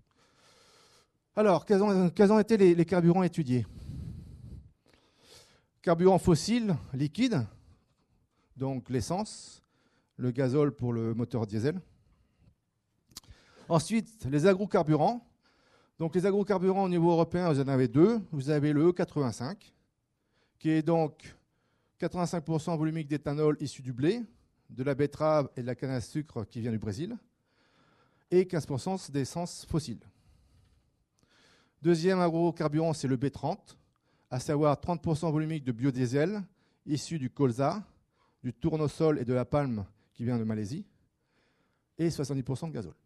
Alors, quels ont, quels ont été les, les carburants étudiés? Carburant fossile liquide, donc l'essence, le gazole pour le moteur diesel. Ensuite, les agrocarburants. Donc les agrocarburants au niveau européen, vous en avez deux. Vous avez le E quatre-vingt-cinq, qui est donc quatre-vingt-cinq pour cent volumique d'éthanol issu du blé, de la betterave et de la canne à sucre qui vient du Brésil, et quinze pour cent d'essence fossile. Deuxième agrocarburant, c'est le B trente, à savoir trente pour cent volumique de biodiesel issu du colza, du tournesol et de la palme qui vient de Malaisie, et soixante-dix pour cent de gazole.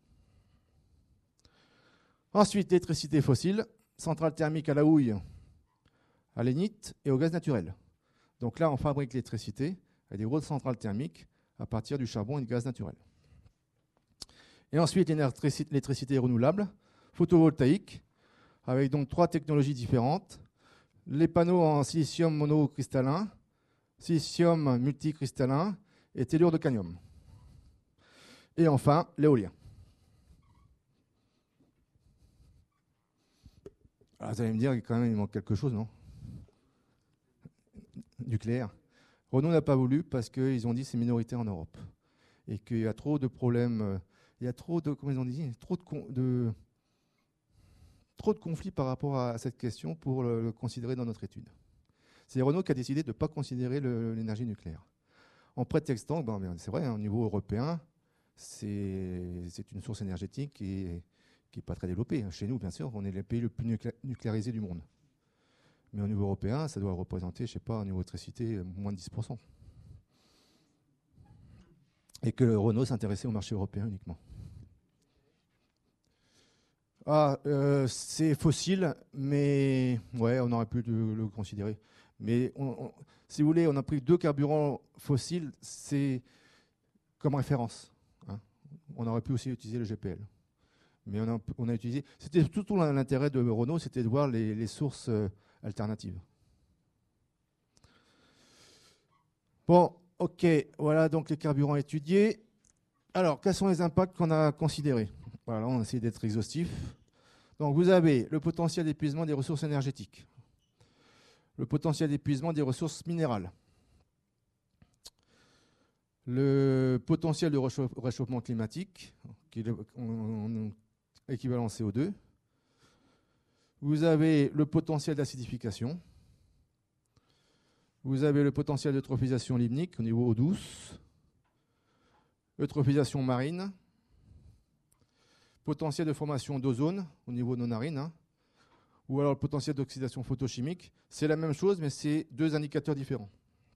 Ensuite, l'électricité fossile, centrale thermique à la houille, à lignite et au gaz naturel. Donc là, on fabrique l'électricité avec des grosses centrales thermiques à partir du charbon et du gaz naturel. Et ensuite, l'électricité renouvelable, photovoltaïque, avec donc trois technologies différentes. Les panneaux en silicium monocristallin, silicium multicristallin et tellure de cadmium. Et enfin, l'éolien. Alors, vous allez me dire quand même il manque quelque chose, non? Nucléaire. Renault n'a pas voulu parce qu'ils ont dit que c'est minoritaire en Europe. Et qu'il y a trop de problèmes, il y a trop de, comment ils ont dit, trop de, de, trop de conflits par rapport à cette question pour le, le considérer dans notre étude. C'est Renault qui a décidé de ne pas considérer l'énergie nucléaire. En prétextant, ben, c'est vrai, hein, au niveau européen, c'est une source énergétique qui n'est qui est pas très développée. Chez nous, bien sûr, on est le pays le plus nuclé nucléarisé du monde. Mais au niveau européen, ça doit représenter, je ne sais pas, au niveau électricité, moins de dix pour cent. Et que Renault s'intéressait au marché européen uniquement. Ah, euh, c'est fossile, mais ouais, on aurait pu le, le considérer. Mais on, on, si vous voulez, on a pris deux carburants fossiles, c'est comme référence. Hein. On aurait pu aussi utiliser le G P L. Mais on a, on a utilisé. C'était tout l'intérêt de Renault, c'était de voir les, les sources euh, alternatives. Bon, ok, voilà donc les carburants étudiés. Alors, quels sont les impacts qu'on a considérés? Voilà, on a essayé d'être exhaustif. Donc, vous avez le potentiel d'épuisement des ressources énergétiques, le potentiel d'épuisement des ressources minérales, le potentiel de réchauffement climatique, qui est équivalent C O deux. Vous avez le potentiel d'acidification. Vous avez le potentiel d'eutrophisation limnique au niveau eau douce, eutrophisation marine, potentiel de formation d'ozone au niveau non narine, hein, ou alors le potentiel d'oxydation photochimique. C'est la même chose, mais c'est deux indicateurs différents.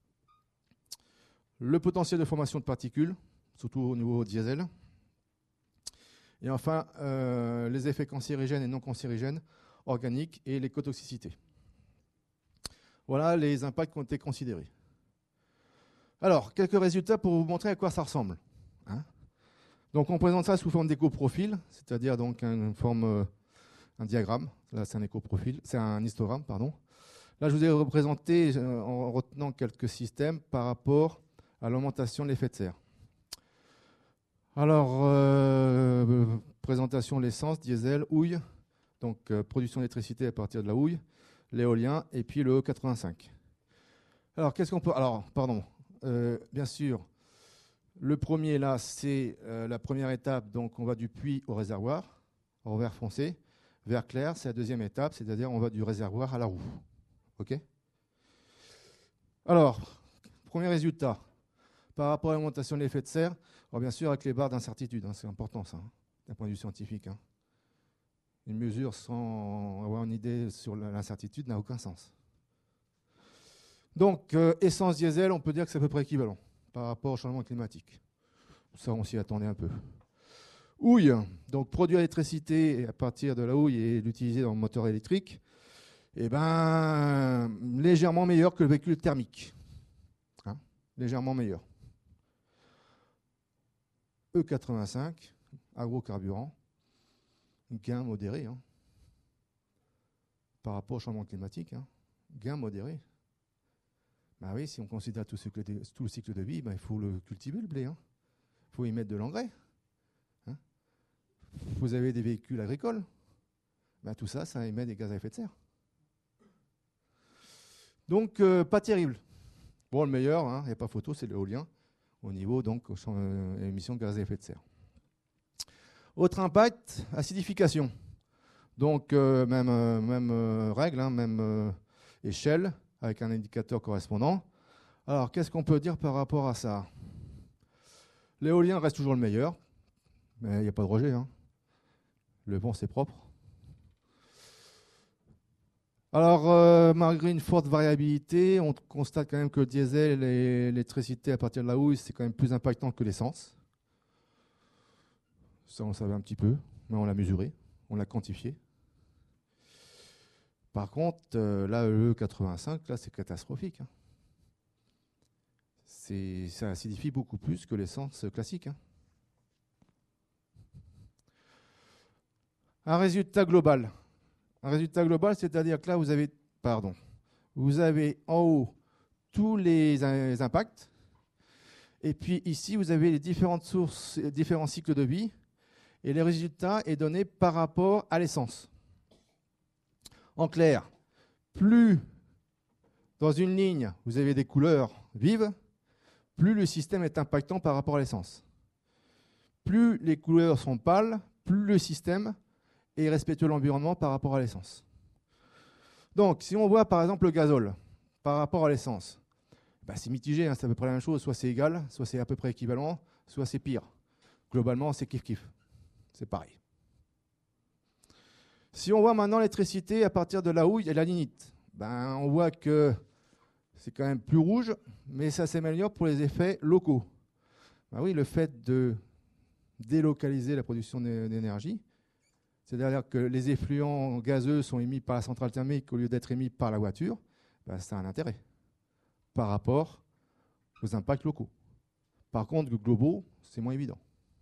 Le potentiel de formation de particules, surtout au niveau diesel. Et enfin, euh, les effets cancérigènes et non cancérigènes organiques et l'écotoxicité. Voilà les impacts qui ont été considérés. Alors, quelques résultats pour vous montrer à quoi ça ressemble. Hein. Donc, on présente ça sous forme d'éco-profil, c'est-à-dire donc une forme, euh, un diagramme. Là, c'est un éco-profil, c'est un histogramme, pardon. Là, je vous ai représenté euh, en retenant quelques systèmes par rapport à l'augmentation de l'effet de serre. Alors, euh, présentation de l'essence, diesel, houille, donc euh, production d'électricité à partir de la houille, l'éolien et puis le E quatre-vingt-cinq. Alors, qu'est-ce qu'on peut... Alors, pardon, euh, bien sûr, le premier là, c'est euh, la première étape, donc on va du puits au réservoir, en vert foncé. Vert clair, c'est la deuxième étape, c'est-à-dire on va du réservoir à la roue. OK? Alors, premier résultat. Par rapport à l'augmentation de l'effet de serre, alors bien sûr avec les barres d'incertitude, hein, c'est important ça, hein, d'un point de vue scientifique. Hein. Une mesure sans avoir une idée sur l'incertitude n'a aucun sens. Donc, euh, essence diesel, on peut dire que c'est à peu près équivalent par rapport au changement climatique. Ça, on s'y attendait un peu. Houille, donc produire l'électricité à partir de la houille et l'utiliser dans le moteur électrique, eh ben, légèrement meilleur que le véhicule thermique. Hein, légèrement meilleur. E quatre-vingt-cinq, agrocarburant, gain modéré. Hein, par rapport au changement climatique, hein, gain modéré. Ben oui, si on considère tout, cycle de, tout le cycle de vie, ben il faut le cultiver, le blé. Hein. Il faut y mettre de l'engrais. Hein. Vous avez des véhicules agricoles. Ben tout ça, ça émet des gaz à effet de serre. Donc, euh, pas terrible. Bon, le meilleur, il hein, n'y a pas photo, c'est l'éolien, au niveau donc euh, émissions de gaz à effet de serre. Autre impact, acidification. Donc, euh, même, euh, même euh, règle, hein, même euh, échelle, avec un indicateur correspondant. Alors, qu'est-ce qu'on peut dire par rapport à ça? L'éolien reste toujours le meilleur, mais il n'y a pas de rejet. Hein. Le vent, c'est propre. Alors, euh, malgré une forte variabilité, on constate quand même que le diesel et l'électricité à partir de la houille, c'est quand même plus impactant que l'essence. Ça, on le savait un petit peu, mais on l'a mesuré, on l'a quantifié. Par contre, euh, l'A E E quatre-vingt-cinq, là, c'est catastrophique. Hein. C'est, ça acidifie beaucoup plus que l'essence classique. Hein. Un résultat global. Un résultat global, c'est-à-dire que là, vous avez, pardon, vous avez en haut tous les, les impacts, et puis ici, vous avez les différentes sources, différents cycles de vie, et le résultat est donné par rapport à l'essence. En clair, plus dans une ligne, vous avez des couleurs vives, plus le système est impactant par rapport à l'essence. Plus les couleurs sont pâles, plus le système est respectueux de l'environnement par rapport à l'essence. Donc, si on voit par exemple le gazole par rapport à l'essence, bah, c'est mitigé, hein, c'est à peu près la même chose, soit c'est égal, soit c'est à peu près équivalent, soit c'est pire. Globalement, c'est kiff-kiff. C'est pareil. Si on voit maintenant l'électricité à partir de la houille et la lignite, ben, on voit que c'est quand même plus rouge, mais ça s'améliore pour les effets locaux. Ben oui, le fait de délocaliser la production d'énergie, c'est-à-dire que les effluents gazeux sont émis par la centrale thermique au lieu d'être émis par la voiture, ben, ça a un intérêt par rapport aux impacts locaux. Par contre, globaux, c'est moins évident.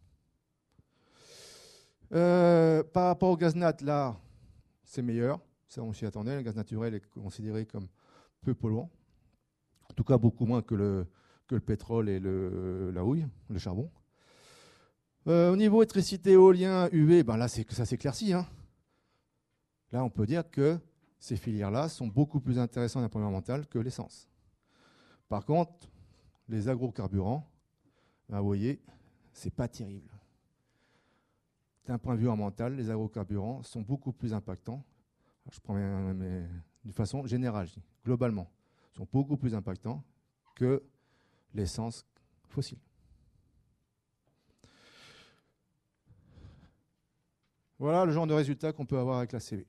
Euh, par rapport au gaz nat, là, c'est meilleur. Ça, on s'y attendait. Le gaz naturel est considéré comme peu polluant. En tout cas, beaucoup moins que le, que le pétrole et le, la houille, le charbon. Euh, au niveau électricité, éolien, U V, ben là, c'est, ça s'éclaircit. Hein. Là, on peut dire que ces filières-là sont beaucoup plus intéressantes d'un point de vue environnemental que l'essence. Par contre, les agrocarburants, ben, vous voyez, c'est pas terrible. D'un point de vue environnemental, les agrocarburants sont beaucoup plus impactants. Je prends mes, mes, d'une façon générale, je dis, globalement, sont beaucoup plus impactants que l'essence fossile. Voilà le genre de résultat qu'on peut avoir avec la C V.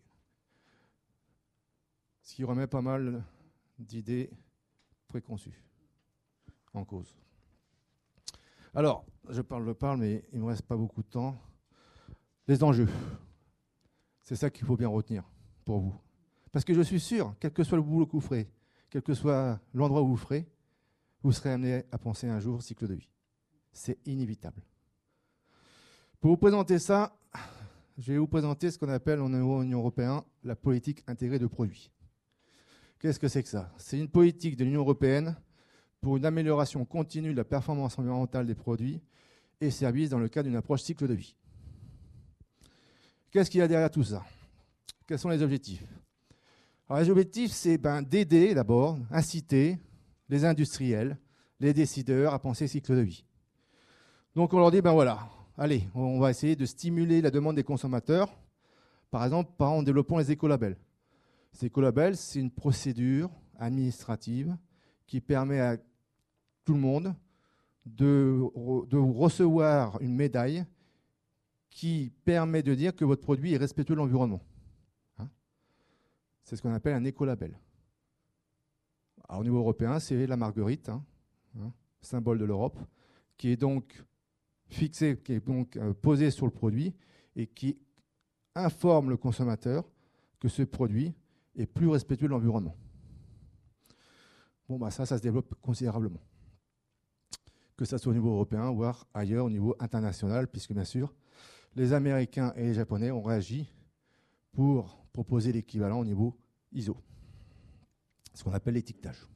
Ce qui remet pas mal d'idées préconçues en cause. Alors, je parle, je parle, mais il ne me reste pas beaucoup de temps. Les enjeux. C'est ça qu'il faut bien retenir pour vous. Parce que je suis sûr, quel que soit le boulot que vous ferez, quel que soit l'endroit où vous ferez, vous serez amené à penser un jour cycle de vie. C'est inévitable. Pour vous présenter ça, je vais vous présenter ce qu'on appelle au niveau Union européenne la politique intégrée de produits. Qu'est-ce que c'est que ça? C'est une politique de l'Union européenne pour une amélioration continue de la performance environnementale des produits et services dans le cadre d'une approche cycle de vie. Qu'est-ce qu'il y a derrière tout ça? Quels sont les objectifs? Alors, les objectifs, c'est ben, d'aider d'abord, inciter les industriels, les décideurs à penser cycle de vie. Donc on leur dit, ben voilà, allez, on va essayer de stimuler la demande des consommateurs, par exemple par en développant les écolabels. Ces écolabels, c'est une procédure administrative qui permet à tout le monde de, de recevoir une médaille qui permet de dire que votre produit est respectueux de l'environnement. Hein, c'est ce qu'on appelle un écolabel. Alors, au niveau européen, c'est la marguerite, hein, hein, symbole de l'Europe, qui est donc fixée, qui est donc euh, posée sur le produit et qui informe le consommateur que ce produit est plus respectueux de l'environnement. Bon, bah ça, ça se développe considérablement. Que ça soit au niveau européen, voire ailleurs, au niveau international, puisque bien sûr, les Américains et les Japonais ont réagi pour proposer l'équivalent au niveau I S O, ce qu'on appelle l'étiquetage.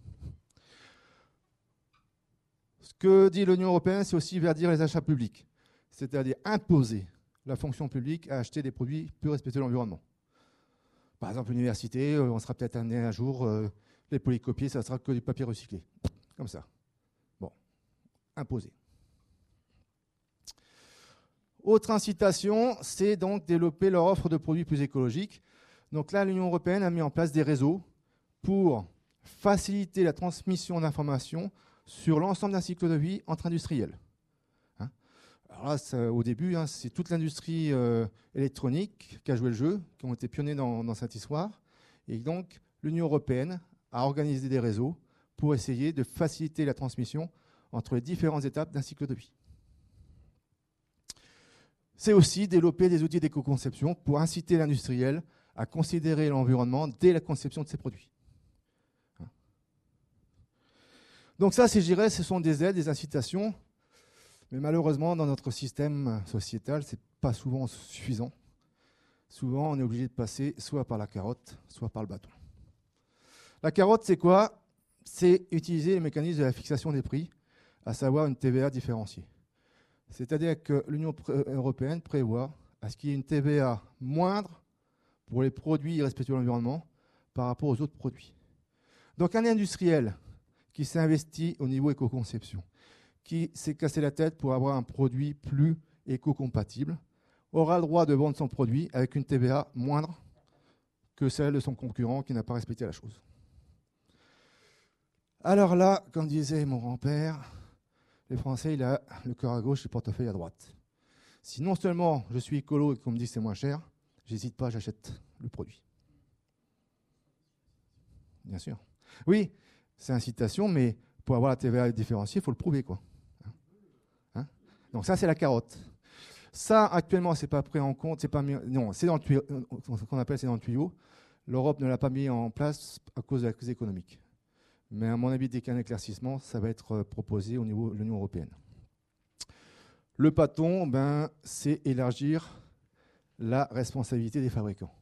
Ce que dit l'Union européenne, c'est aussi verdir les achats publics, c'est-à-dire imposer la fonction publique à acheter des produits plus respectueux de l'environnement. Par exemple, l'université, on sera peut-être amené un jour, euh, Les polycopiés, ça sera que du papier recyclé. Comme ça. Bon, imposé. Autre incitation, c'est donc développer leur offre de produits plus écologiques. Donc là, l'Union européenne a mis en place des réseaux pour faciliter la transmission d'informations sur l'ensemble d'un cycle de vie entre industriels. Hein. Alors là, ça, au début, hein, c'est toute l'industrie euh, électronique qui a joué le jeu, qui ont été pionniers dans, dans cette histoire. Et donc, l'Union européenne a organisé des réseaux pour essayer de faciliter la transmission entre les différentes étapes d'un cycle de vie. C'est aussi développer des outils d'éco-conception pour inciter l'industriel à considérer l'environnement dès la conception de ses produits. Donc ça, je dirais, ce sont des aides, des incitations, mais malheureusement, dans notre système sociétal, ce n'est pas souvent suffisant. Souvent, on est obligé de passer soit par la carotte, soit par le bâton. La carotte, c'est quoi? C'est utiliser les mécanismes de la fixation des prix, à savoir une T V A différenciée. C'est-à-dire que l'Union européenne prévoit à ce qu'il y ait une T V A moindre pour les produits respectueux de l'environnement par rapport aux autres produits. Donc un industriel qui s'est investi au niveau éco-conception, qui s'est cassé la tête pour avoir un produit plus éco-compatible, aura le droit de vendre son produit avec une T V A moindre que celle de son concurrent qui n'a pas respecté la chose. Alors là, comme disait mon grand-père, les Français, il a le cœur à gauche et le portefeuille à droite. Si non seulement je suis écolo et qu'on me dit que c'est moins cher, j'hésite pas, j'achète le produit. Bien sûr. Oui, c'est incitation, mais pour avoir la T V A différenciée, il faut le prouver, quoi. Hein? Donc ça, c'est la carotte. Ça, actuellement, c'est pas pris en compte, c'est pas mis, non, c'est dans le tuyau, ce qu'on appelle, c'est dans le tuyau. L'Europe ne l'a pas mis en place à cause de la crise économique. Mais à mon avis, dès qu'il y a un éclaircissement, ça va être proposé au niveau de l'Union européenne. Le bâton, ben, c'est élargir la responsabilité des fabricants.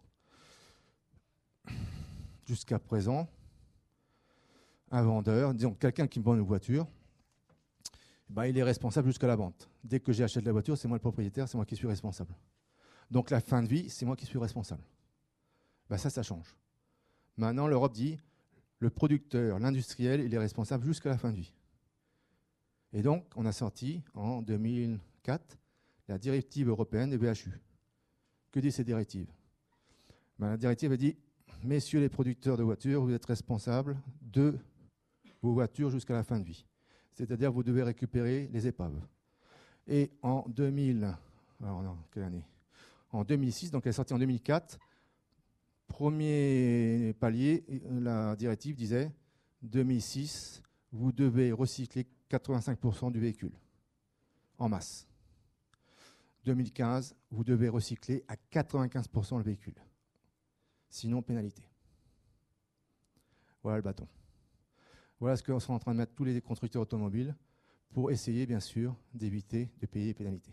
Jusqu'à présent, un vendeur, disons quelqu'un qui me vend une voiture, ben, il est responsable jusqu'à la vente. Dès que j'achète la voiture, c'est moi le propriétaire, c'est moi qui suis responsable. Donc la fin de vie, c'est moi qui suis responsable. Ben, ça, ça change. Maintenant, l'Europe dit, le producteur, l'industriel, il est responsable jusqu'à la fin de vie. Et donc, on a sorti en deux mille quatre la directive européenne des V H U. Que dit cette directive? Ben, la directive a dit, messieurs les producteurs de voitures, vous êtes responsables de vos voitures jusqu'à la fin de vie. C'est-à-dire vous devez récupérer les épaves. Et en deux mille, alors non, quelle année? En deux mille six, donc elle est sortie en deux mille quatre, premier palier, la directive disait deux mille six, vous devez recycler quatre-vingt-cinq pour cent du véhicule en masse. deux mille quinze, vous devez recycler à quatre-vingt-quinze pour cent le véhicule. Sinon, pénalité. Voilà le bâton. Voilà ce qu'on sera en train de mettre tous les constructeurs automobiles pour essayer, bien sûr, d'éviter de payer les pénalités.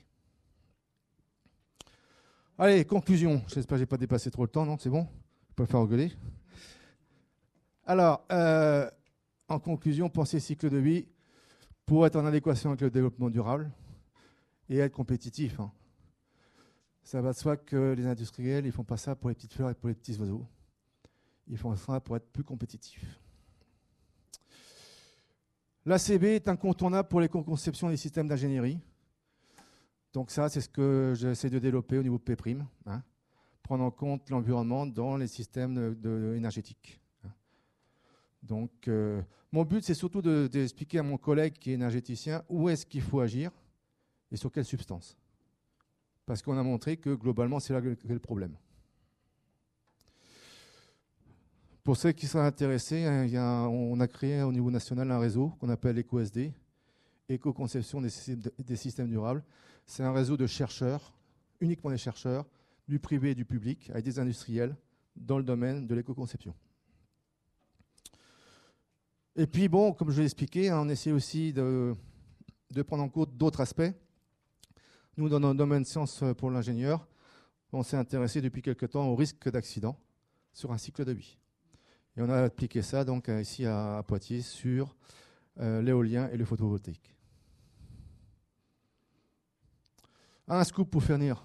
Allez, conclusion. J'espère que je n'ai pas dépassé trop le temps, non? C'est bon? Je peux faire engueuler. Alors, euh, en conclusion, penser cycle de vie pour être en adéquation avec le développement durable et être compétitif. Hein. Ça va de soi que les industriels, ils ne font pas ça pour les petites fleurs et pour les petits oiseaux. Ils font ça pour être plus compétitifs. L'A C B est incontournable pour l'éco-conception des systèmes d'ingénierie. Donc ça, c'est ce que j'essaie de développer au niveau de P prime, hein, prendre en compte l'environnement dans les systèmes de, de, énergétiques. Hein. Donc, euh, mon but, c'est surtout de, d'expliquer à mon collègue qui est énergéticien où est-ce qu'il faut agir et sur quelle substance. Parce qu'on a montré que globalement, c'est là que est le problème. Pour ceux qui seraient intéressés, hein, il y a, on a créé au niveau national un réseau qu'on appelle EcoSD, Éco-conception des, des systèmes durables. C'est un réseau de chercheurs, uniquement des chercheurs, du privé et du public, avec des industriels, dans le domaine de l'éco-conception. Et puis, bon, comme je l'ai expliqué, hein, on essaie aussi de, de prendre en compte d'autres aspects. Nous, dans notre domaine sciences pour l'ingénieur, on s'est intéressé depuis quelque temps au risque d'accident sur un cycle de vie. Et on a appliqué ça donc ici à, à Poitiers sur euh, l'éolien et le photovoltaïque. Un scoop pour finir.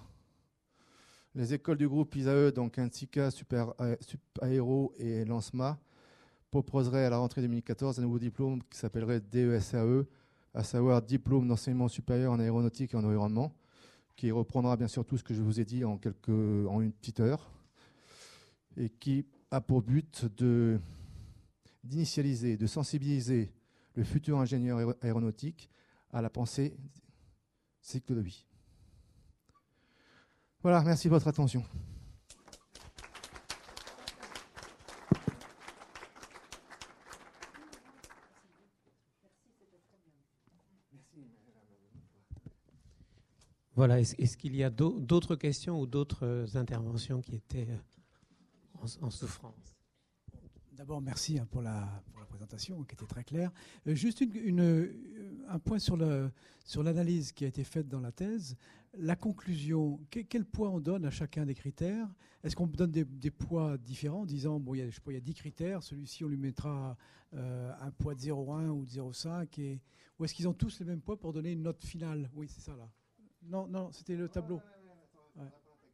Les écoles du groupe I S A E, donc N S I C A, Super Aéro et Lancema, proposerait à la rentrée deux mille quatorze un nouveau diplôme qui s'appellerait D E S A E, à savoir Diplôme d'enseignement supérieur en aéronautique et en environnement, qui reprendra bien sûr tout ce que je vous ai dit en, quelques, en une petite heure, et qui a pour but de, d'initialiser, de sensibiliser le futur ingénieur aéronautique à la pensée cycle de vie. Voilà, merci de votre attention. Voilà, est-ce, est-ce qu'il y a d'autres questions ou d'autres interventions qui étaient en, en souffrance? D'abord, merci pour la, pour la présentation qui était très claire. Euh, juste une, une, un point sur, le, sur l'analyse qui a été faite dans la thèse. La conclusion, que, quel poids on donne à chacun des critères? Est-ce qu'on donne des, des poids différents en disant, bon, il y a, je sais pas, il y a dix critères, celui-ci on lui mettra euh, un poids de zéro virgule un ou de zéro virgule cinq, et, ou est-ce qu'ils ont tous les mêmes poids pour donner une note finale? Oui, c'est ça là. Non, non, c'était le tableau. Ouais.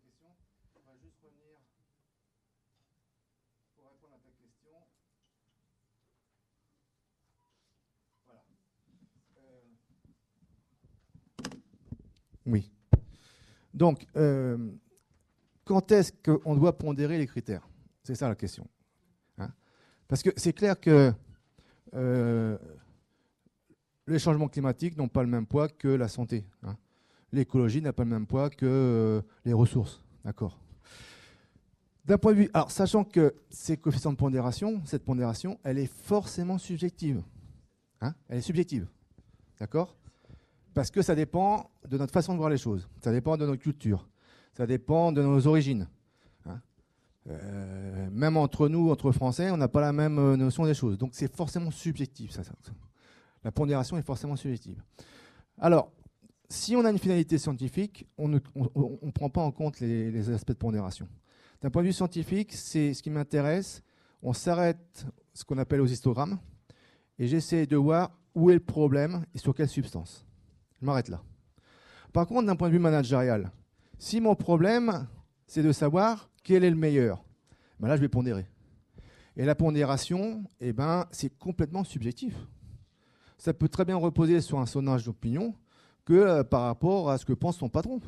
Oui. Donc, euh, quand est-ce qu'on doit pondérer les critères? C'est ça la question. Hein? Parce que c'est clair que euh, les changements climatiques n'ont pas le même poids que la santé. Hein? L'écologie n'a pas le même poids que euh, les ressources. D'accord. D'un point de vue, alors sachant que ces coefficients de pondération, cette pondération, elle est forcément subjective. Hein? Elle est subjective. D'accord? Parce que ça dépend de notre façon de voir les choses. Ça dépend de notre culture. Ça dépend de nos origines. Hein? Euh, même entre nous, entre Français, on n'a pas la même notion des choses. Donc c'est forcément subjectif. Ça, ça. La pondération est forcément subjective. Alors, si on a une finalité scientifique, on ne on, on prend pas en compte les, les aspects de pondération. D'un point de vue scientifique, c'est ce qui m'intéresse. On s'arrête ce qu'on appelle aux histogrammes et j'essaie de voir où est le problème et sur quelle substance. Je m'arrête là. Par contre, d'un point de vue managérial, si mon problème, c'est de savoir quel est le meilleur, ben là, je vais pondérer. Et la pondération, eh ben, c'est complètement subjectif. Ça peut très bien reposer sur un sondage d'opinion que euh, par rapport à ce que pense son patron.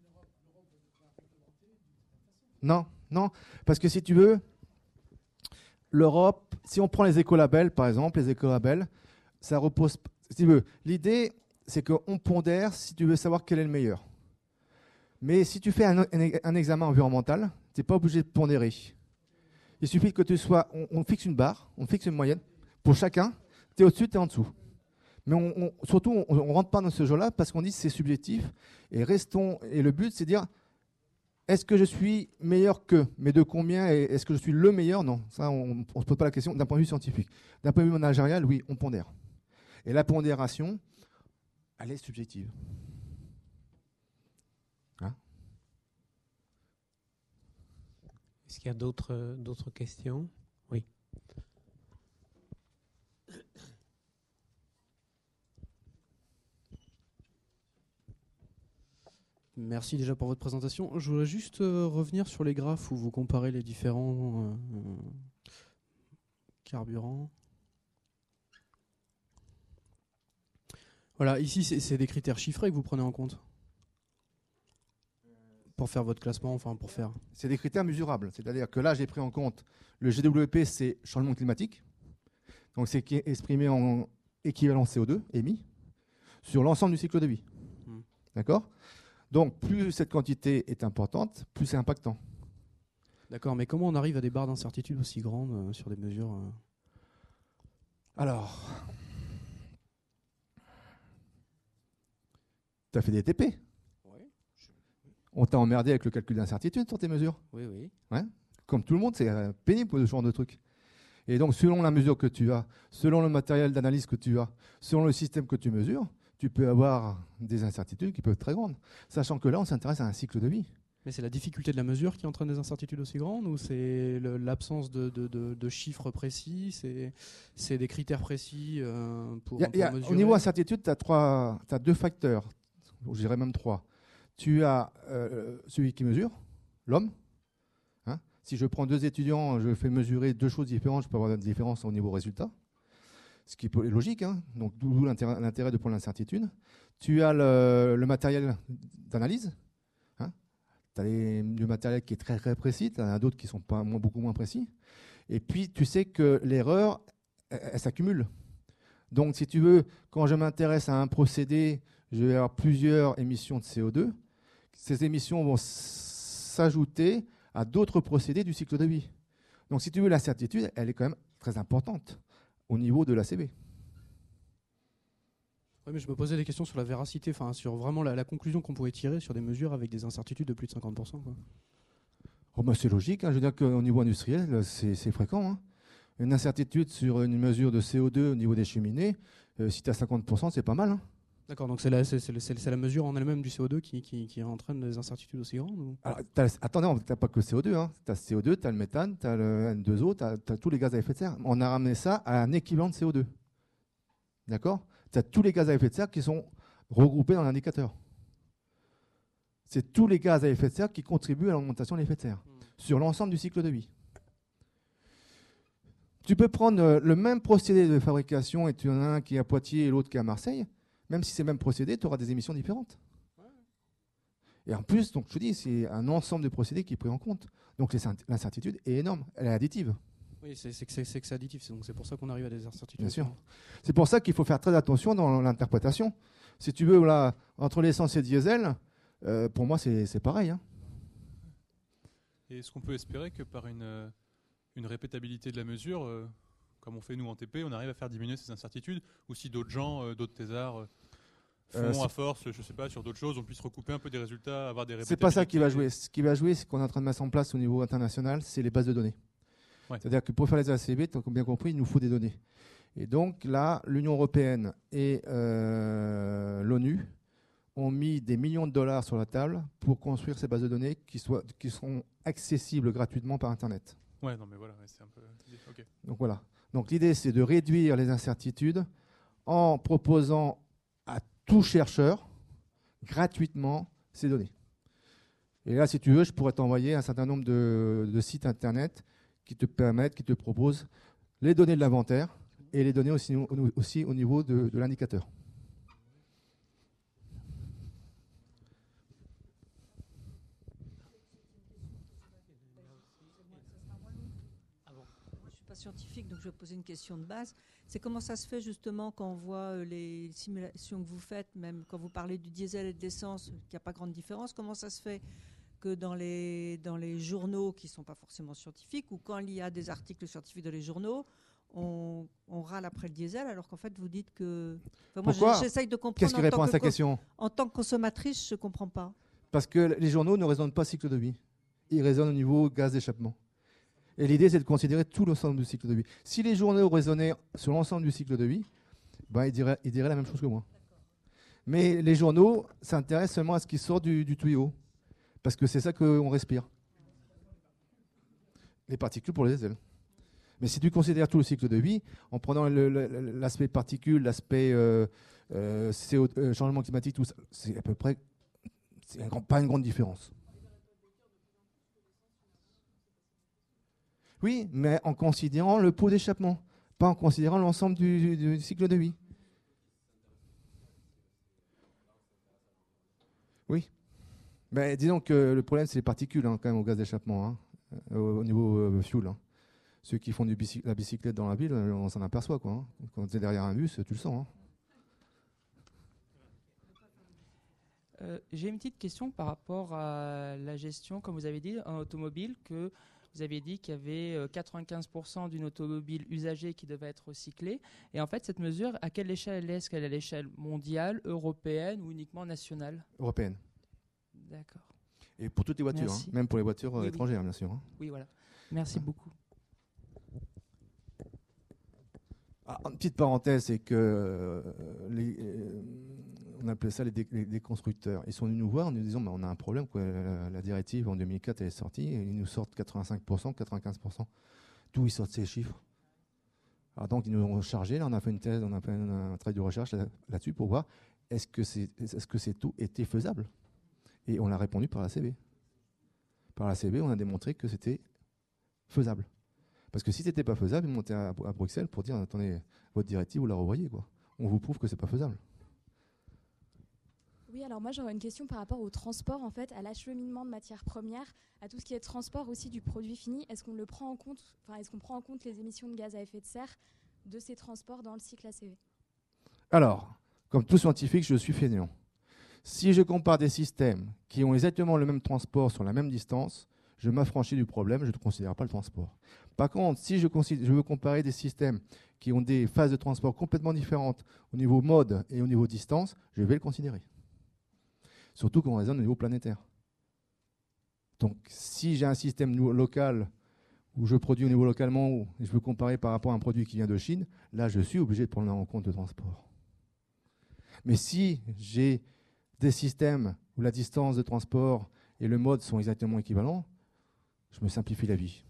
Non, non, parce que si tu veux, l'Europe, si on prend les écolabels, par exemple, les écolabels, ça repose, si tu veux, l'idée, c'est qu'on pondère si tu veux savoir quel est le meilleur. Mais si tu fais un, un, un examen environnemental, tu n'es pas obligé de pondérer. Il suffit que tu sois, on, on fixe une barre, on fixe une moyenne, pour chacun, tu es au-dessus, tu es en dessous. Mais on, on, surtout, on ne rentre pas dans ce jeu-là parce qu'on dit que c'est subjectif. Et restons. Et le but, c'est de dire, est-ce que je suis meilleur que? Mais de combien? Et est-ce que je suis le meilleur? Non, ça, on ne se pose pas la question d'un point de vue scientifique. D'un point de vue managérial, oui, on pondère. Et la pondération, elle est subjective. Hein? Est-ce qu'il y a d'autres, d'autres questions? Oui. Merci déjà pour votre présentation. Je voudrais juste euh, revenir sur les graphes où vous comparez les différents euh, carburants. Voilà, ici c'est, c'est des critères chiffrés que vous prenez en compte pour faire votre classement, enfin pour faire. C'est des critères mesurables. C'est-à-dire que là, j'ai pris en compte le G W P, c'est changement climatique. Donc c'est exprimé en équivalent C O deux émis sur l'ensemble du cycle de vie. Hmm. D'accord ? Donc, plus cette quantité est importante, plus c'est impactant. D'accord, mais comment on arrive à des barres d'incertitude aussi grandes euh, sur des mesures euh... Alors, tu as fait des T P. Oui. On t'a emmerdé avec le calcul d'incertitude sur tes mesures. Oui, oui. Ouais. Comme tout le monde, c'est euh, pénible pour ce genre de truc. Et donc, selon la mesure que tu as, selon le matériel d'analyse que tu as, selon le système que tu mesures, tu peux avoir des incertitudes qui peuvent être très grandes. Sachant que là, on s'intéresse à un cycle de vie. Mais c'est la difficulté de la mesure qui entraîne des incertitudes aussi grandes, ou c'est le, l'absence de, de, de, de chiffres précis, c'est, c'est des critères précis euh, pour, y a, pour y a, mesurer? Au niveau incertitude, tu as deux facteurs, je dirais même trois. Tu as euh, celui qui mesure, l'homme. Hein, Si je prends deux étudiants, je fais mesurer deux choses différentes, je peux avoir des différences au niveau résultat. Ce qui est logique, hein. Donc d'où l'intérêt, l'intérêt de prendre l'incertitude. Tu as le, le matériel d'analyse. Hein. Tu as les, le matériel qui est très, très précis, tu en as d'autres qui sont pas, moins, beaucoup moins précis. Et puis tu sais que l'erreur, elle, elle s'accumule. Donc si tu veux, quand je m'intéresse à un procédé, je vais avoir plusieurs émissions de C O deux. Ces émissions vont s'ajouter à d'autres procédés du cycle de vie. Donc si tu veux, l'incertitude, elle est quand même très importante au niveau de l'A C B. Oui, mais je me posais des questions sur la véracité, enfin sur vraiment la, la conclusion qu'on pouvait tirer sur des mesures avec des incertitudes de plus de cinquante pour cent. Quoi. Oh ben c'est logique, hein. Je veux dire qu'au niveau industriel, c'est, c'est fréquent. Hein. Une incertitude sur une mesure de C O deux au niveau des cheminées, euh, si tu as cinquante pour cent, c'est pas mal. Hein. D'accord, donc c'est la, c'est, c'est, c'est la mesure en elle-même du C O deux qui, qui, qui entraîne des incertitudes aussi grandes ou... Alors, attendez, tu n'as pas que le C O deux. Hein. Tu as le C O deux, tu as le méthane, tu as le N deux O, tu as tous les gaz à effet de serre. On a ramené ça à un équivalent de C O deux. D'accord ? Tu as tous les gaz à effet de serre qui sont regroupés dans l'indicateur. C'est tous les gaz à effet de serre qui contribuent à l'augmentation de l'effet de serre mmh. sur l'ensemble du cycle de vie. Tu peux prendre le même procédé de fabrication et tu en as un qui est à Poitiers et l'autre qui est à Marseille. Même si c'est le même procédé, tu auras des émissions différentes. Et en plus, donc, je te dis, c'est un ensemble de procédés qui est pris en compte. Donc l'incertitude est énorme, elle est additive. Oui, c'est, c'est, c'est, c'est que c'est additif, c'est, donc c'est pour ça qu'on arrive à des incertitudes. Bien sûr. C'est pour ça qu'il faut faire très attention dans l'interprétation. Si tu veux, là, entre l'essence et le diesel, euh, pour moi, c'est, c'est pareil. Hein. Et est-ce qu'on peut espérer que par une, une répétabilité de la mesure, euh, comme on fait nous en T P, on arrive à faire diminuer ces incertitudes, ou si d'autres gens, euh, d'autres thésards euh, font euh, à force, je ne sais pas, sur d'autres choses, on puisse recouper un peu des résultats, avoir des répétabilités. C'est pas ça qui va jouer. Ce qui va jouer, c'est qu'on est en train de mettre en place au niveau international, c'est les bases de données. Ouais. C'est-à-dire que pour faire les A C B, tu as bien compris, il nous faut des données. Et donc là, l'Union européenne et euh, l'ONU ont mis des millions de dollars sur la table pour construire ces bases de données qui, soient, qui seront accessibles gratuitement par Internet. Ouais, non mais voilà, ouais, c'est un peu... Okay. Donc voilà. Donc l'idée, c'est de réduire les incertitudes en proposant à tout chercheur gratuitement ces données. Et là, si tu veux, je pourrais t'envoyer un certain nombre de, de sites Internet qui te permettent, qui te proposent les données de l'inventaire et les données aussi, aussi au niveau de, de l'indicateur. Scientifique, donc je vais poser une question de base. C'est comment ça se fait justement quand on voit les simulations que vous faites, même quand vous parlez du diesel et de l'essence, qu'il n'y a pas grande différence, comment ça se fait que dans les, dans les journaux qui ne sont pas forcément scientifiques, ou quand il y a des articles scientifiques dans les journaux, on, on râle après le diesel, alors qu'en fait vous dites que... Enfin, moi, Pourquoi ? J'essaye de comprendre. Qu'est-ce qui répond à sa question ? En tant que consommatrice, je ne comprends pas. Parce que les journaux ne raisonnent pas cycle de vie. Ils raisonnent au niveau gaz d'échappement. Et l'idée, c'est de considérer tout l'ensemble du cycle de vie. Si les journaux raisonnaient sur l'ensemble du cycle de vie, ben, ils, diraient, ils diraient la même chose que moi. Mais les journaux s'intéressent seulement à ce qui sort du, du tuyau, parce que c'est ça qu'on respire. Les particules pour les diesel. Mais si tu considères tout le cycle de vie, en prenant le, le, l'aspect particules, l'aspect euh, euh, C O, euh, changement climatique, tout ça, c'est à peu près, c'est un grand, pas une grande différence. Oui, mais en considérant le pot d'échappement, pas en considérant l'ensemble du, du, du cycle de vie. Oui. Mais disons que le problème, c'est les particules hein, quand même au gaz d'échappement, hein, au, au niveau euh, fuel. Hein. Ceux qui font du bicy- la bicyclette dans la ville, on s'en aperçoit. Quoi, hein. Quand tu es derrière un bus, tu le sens. Hein. Euh, j'ai une petite question par rapport à la gestion, comme vous avez dit, en automobile, que vous aviez dit qu'il y avait quatre-vingt-quinze pour cent d'une automobile usagée qui devait être recyclée. Et en fait, cette mesure, à quelle échelle est-ce qu'elle est à l'échelle mondiale, européenne ou uniquement nationale ? Européenne. D'accord. Et pour toutes les voitures, hein, même pour les voitures oui, étrangères, oui. bien sûr. Hein. Oui, voilà. Merci hein. beaucoup. Ah, une petite parenthèse, c'est que euh, les, euh, on appelait ça les, dé, les, les constructeurs. Ils sont venus nous voir en nous disant bah, on a un problème, quoi. La, la directive en deux mille quatre elle est sortie, et ils nous sortent quatre-vingt-cinq pour cent, quatre-vingt-quinze pour cent. D'où ils sortent ces chiffres. Alors donc ils nous ont chargé, là on a fait une thèse, on a fait un, un travail de recherche là, là-dessus pour voir est-ce que, c'est, est-ce que ces taux étaient faisables. Et on l'a répondu par la C B. Par la C B, on a démontré que c'était faisable. Parce que si ce n'était pas faisable, ils montaient à, à Bruxelles pour dire attendez, votre directive, vous la revoyez, quoi. On vous prouve que ce n'est pas faisable. Oui, alors moi j'aurais une question par rapport au transport, en fait, à l'acheminement de matières premières, à tout ce qui est transport aussi du produit fini. Est-ce qu'on le prend en compte, enfin, est-ce qu'on prend en compte les émissions de gaz à effet de serre de ces transports dans le cycle A C V? Alors, comme tout scientifique, je suis fainéant. Si je compare des systèmes qui ont exactement le même transport sur la même distance, je m'affranchis du problème, je ne considère pas le transport. Par contre, si je, je veux comparer des systèmes qui ont des phases de transport complètement différentes au niveau mode et au niveau distance, je vais le considérer. Surtout quand on raisonne au niveau planétaire. Donc, si j'ai un système local où je produis au niveau localement, où je veux comparer par rapport à un produit qui vient de Chine, là, je suis obligé de prendre en compte le transport. Mais si j'ai des systèmes où la distance de transport et le mode sont exactement équivalents, je me simplifie la vie.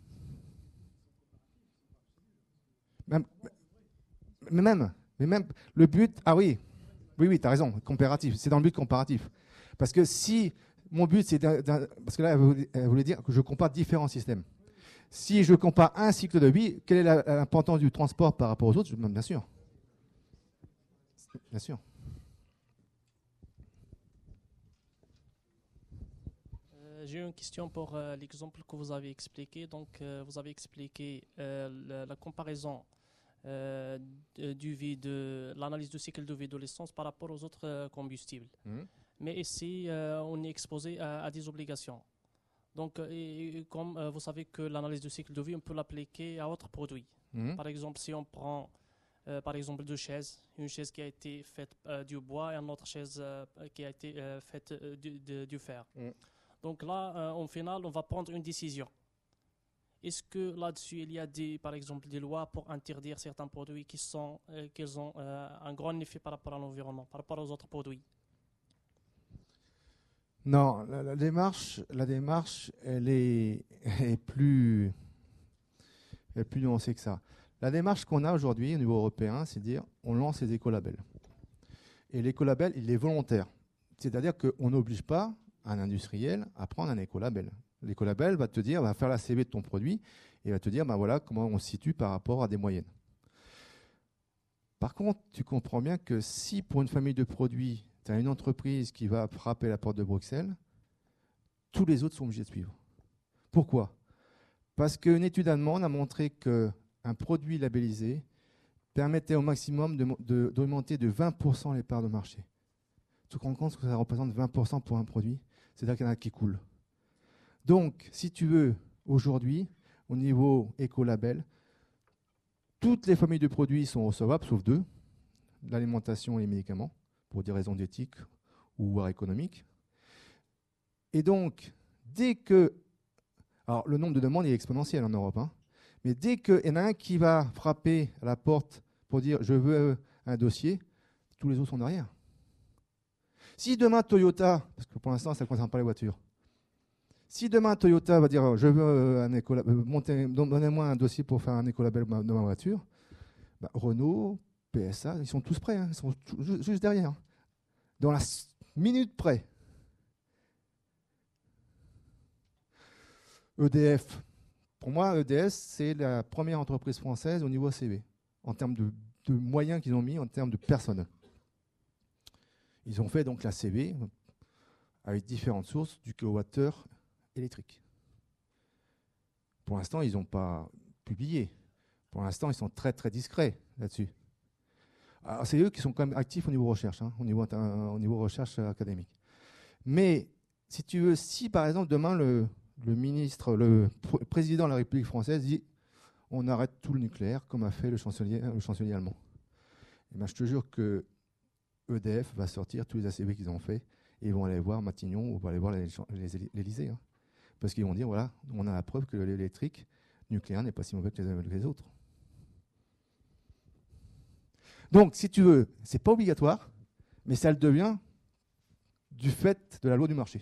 Même, mais même, mais même le but, ah oui, oui, oui, tu as raison, comparatif, c'est dans le but comparatif. Parce que si mon but, c'est d'un, d'un, parce que là, elle voulait dire que je compare différents systèmes. Si je compare un cycle de vie, quelle est la, l'importance du transport par rapport aux autres? Bien sûr. Bien sûr. J'ai une question pour euh, l'exemple que vous avez expliqué. Donc, euh, vous avez expliqué euh, la, la comparaison euh, du vie de l'analyse du cycle de vie de l'essence par rapport aux autres euh, combustibles. Mmh. Mais ici, euh, on est exposé à, à des obligations. Donc, et, et comme euh, vous savez que l'analyse du cycle de vie, on peut l'appliquer à autres produits. Mmh. Par exemple, si on prend, euh, par exemple, deux chaises, une chaise qui a été faite euh, du bois et une autre chaise euh, qui a été euh, faite euh, du, de, du fer. Mmh. Donc là, euh, en final, on va prendre une décision. Est-ce que là-dessus, il y a des, par exemple des lois pour interdire certains produits qui, sont, euh, qui ont euh, un grand effet par rapport à l'environnement, par rapport aux autres produits? Non, la, la démarche, la démarche, elle est, est plus, elle est plus nuancée que ça. La démarche qu'on a aujourd'hui au niveau européen, c'est de dire on lance les écolabels. Et l'écolabel, il est volontaire. C'est-à-dire qu'on n'oblige pas un industriel à prendre un écolabel. L'écolabel va te dire, va faire la C V de ton produit et va te dire, ben voilà comment on se situe par rapport à des moyennes. Par contre, tu comprends bien que si pour une famille de produits, tu as une entreprise qui va frapper la porte de Bruxelles, tous les autres sont obligés de suivre. Pourquoi? Parce qu'une étude allemande a montré qu'un produit labellisé permettait au maximum de, de, d'augmenter de vingt pour cent les parts de marché. Tu te rends compte que ça représente vingt pour cent pour un produit? C'est-à-dire qu'il y en a qui coulent. Donc, si tu veux, aujourd'hui, au niveau écolabel, toutes les familles de produits sont recevables, sauf deux, l'alimentation et les médicaments, pour des raisons d'éthique ou économiques. Et donc, dès que... Alors, le nombre de demandes est exponentiel en Europe, hein, mais dès qu'il y en a un qui va frapper à la porte pour dire « je veux un dossier », tous les autres sont derrière. Si demain Toyota, parce que pour l'instant ça ne concerne pas les voitures, si demain Toyota va dire je veux un écolabel, monter, donnez-moi un dossier pour faire un écolabel de ma voiture, bah, Renault, P S A, ils sont tous prêts, hein, ils sont tout, juste derrière, hein, dans la minute près. E D F, pour moi E D S c'est la première entreprise française au niveau A C V, en termes de, de moyens qu'ils ont mis, en termes de personnel. Ils ont fait donc la C V avec différentes sources du kilowattheure électrique. Pour l'instant, ils n'ont pas publié. Pour l'instant, ils sont très très discrets là-dessus. Alors, c'est eux qui sont quand même actifs au niveau recherche, hein, au, niveau, au niveau recherche académique. Mais si tu veux, si par exemple demain le, le ministre, le pr- président de la République française dit on arrête tout le nucléaire, comme a fait le chancelier, le chancelier allemand, et ben, je te jure que E D F va sortir tous les A C V qu'ils ont fait et ils vont aller voir Matignon ou vont aller voir l'Élysée. Hein, parce qu'ils vont dire voilà, on a la preuve que l'électrique nucléaire n'est pas si mauvais que les, que les autres. Donc, si tu veux, c'est pas obligatoire, mais ça le devient du fait de la loi du marché.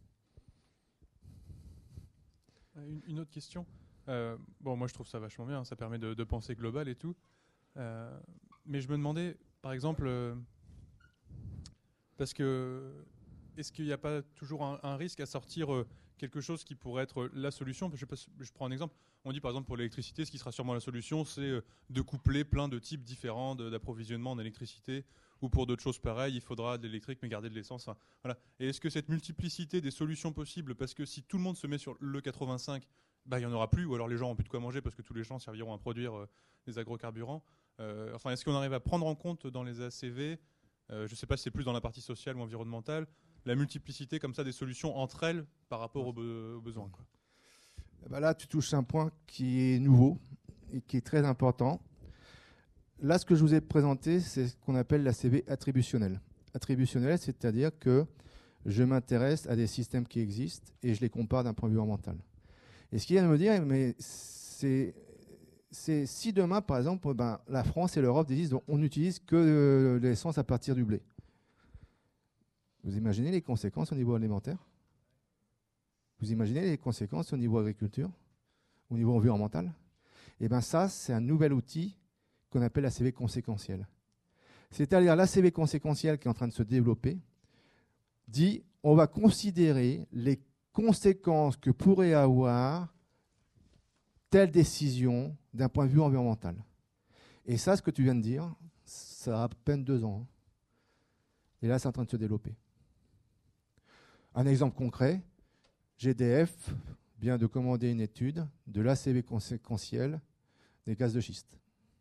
Une, une autre question. Euh, bon, moi je trouve ça vachement bien, ça permet de, de penser global et tout. Euh, mais je me demandais, par exemple, euh, parce que est-ce qu'il n'y a pas toujours un, un risque à sortir euh, quelque chose qui pourrait être la solution? je, sais pas, je prends un exemple. On dit par exemple pour l'électricité, ce qui sera sûrement la solution, c'est euh, de coupler plein de types différents de, d'approvisionnement en électricité. Ou pour d'autres choses pareilles, il faudra de l'électrique mais garder de l'essence. Enfin, voilà. Et est-ce que cette multiplicité des solutions possibles, parce que si tout le monde se met sur le quatre-vingt-cinq, bah, il n'y en aura plus, ou alors les gens n'auront plus de quoi manger parce que tous les champs serviront à produire euh, des agrocarburants. Euh, enfin, est-ce qu'on arrive à prendre en compte dans les A C V, euh, je ne sais pas si c'est plus dans la partie sociale ou environnementale, la multiplicité comme ça des solutions entre elles par rapport aux, be- aux besoins, quoi. Ben là, tu touches un point qui est nouveau et qui est très important. Là, ce que je vous ai présenté, c'est ce qu'on appelle l'A C V attributionnel. Attributionnel, c'est-à-dire que je m'intéresse à des systèmes qui existent et je les compare d'un point de vue environnemental. Et ce qu'il vient de me dire, mais c'est, c'est si demain, par exemple, ben, la France et l'Europe disent on n'utilise que de l'essence à partir du blé. Vous imaginez les conséquences au niveau alimentaire? Vous imaginez les conséquences au niveau agriculture, au niveau environnemental? Et bien ça, c'est un nouvel outil qu'on appelle l'A C V conséquentiel. C'est-à-dire l'A C V conséquentiel qui est en train de se développer dit on va considérer les conséquences que pourrait avoir telle décision d'un point de vue environnemental. Et ça, ce que tu viens de dire, ça a à peine deux ans. Et là, c'est en train de se développer. Un exemple concret, G D F vient de commander une étude de l'A C V conséquentiel des gaz de schiste.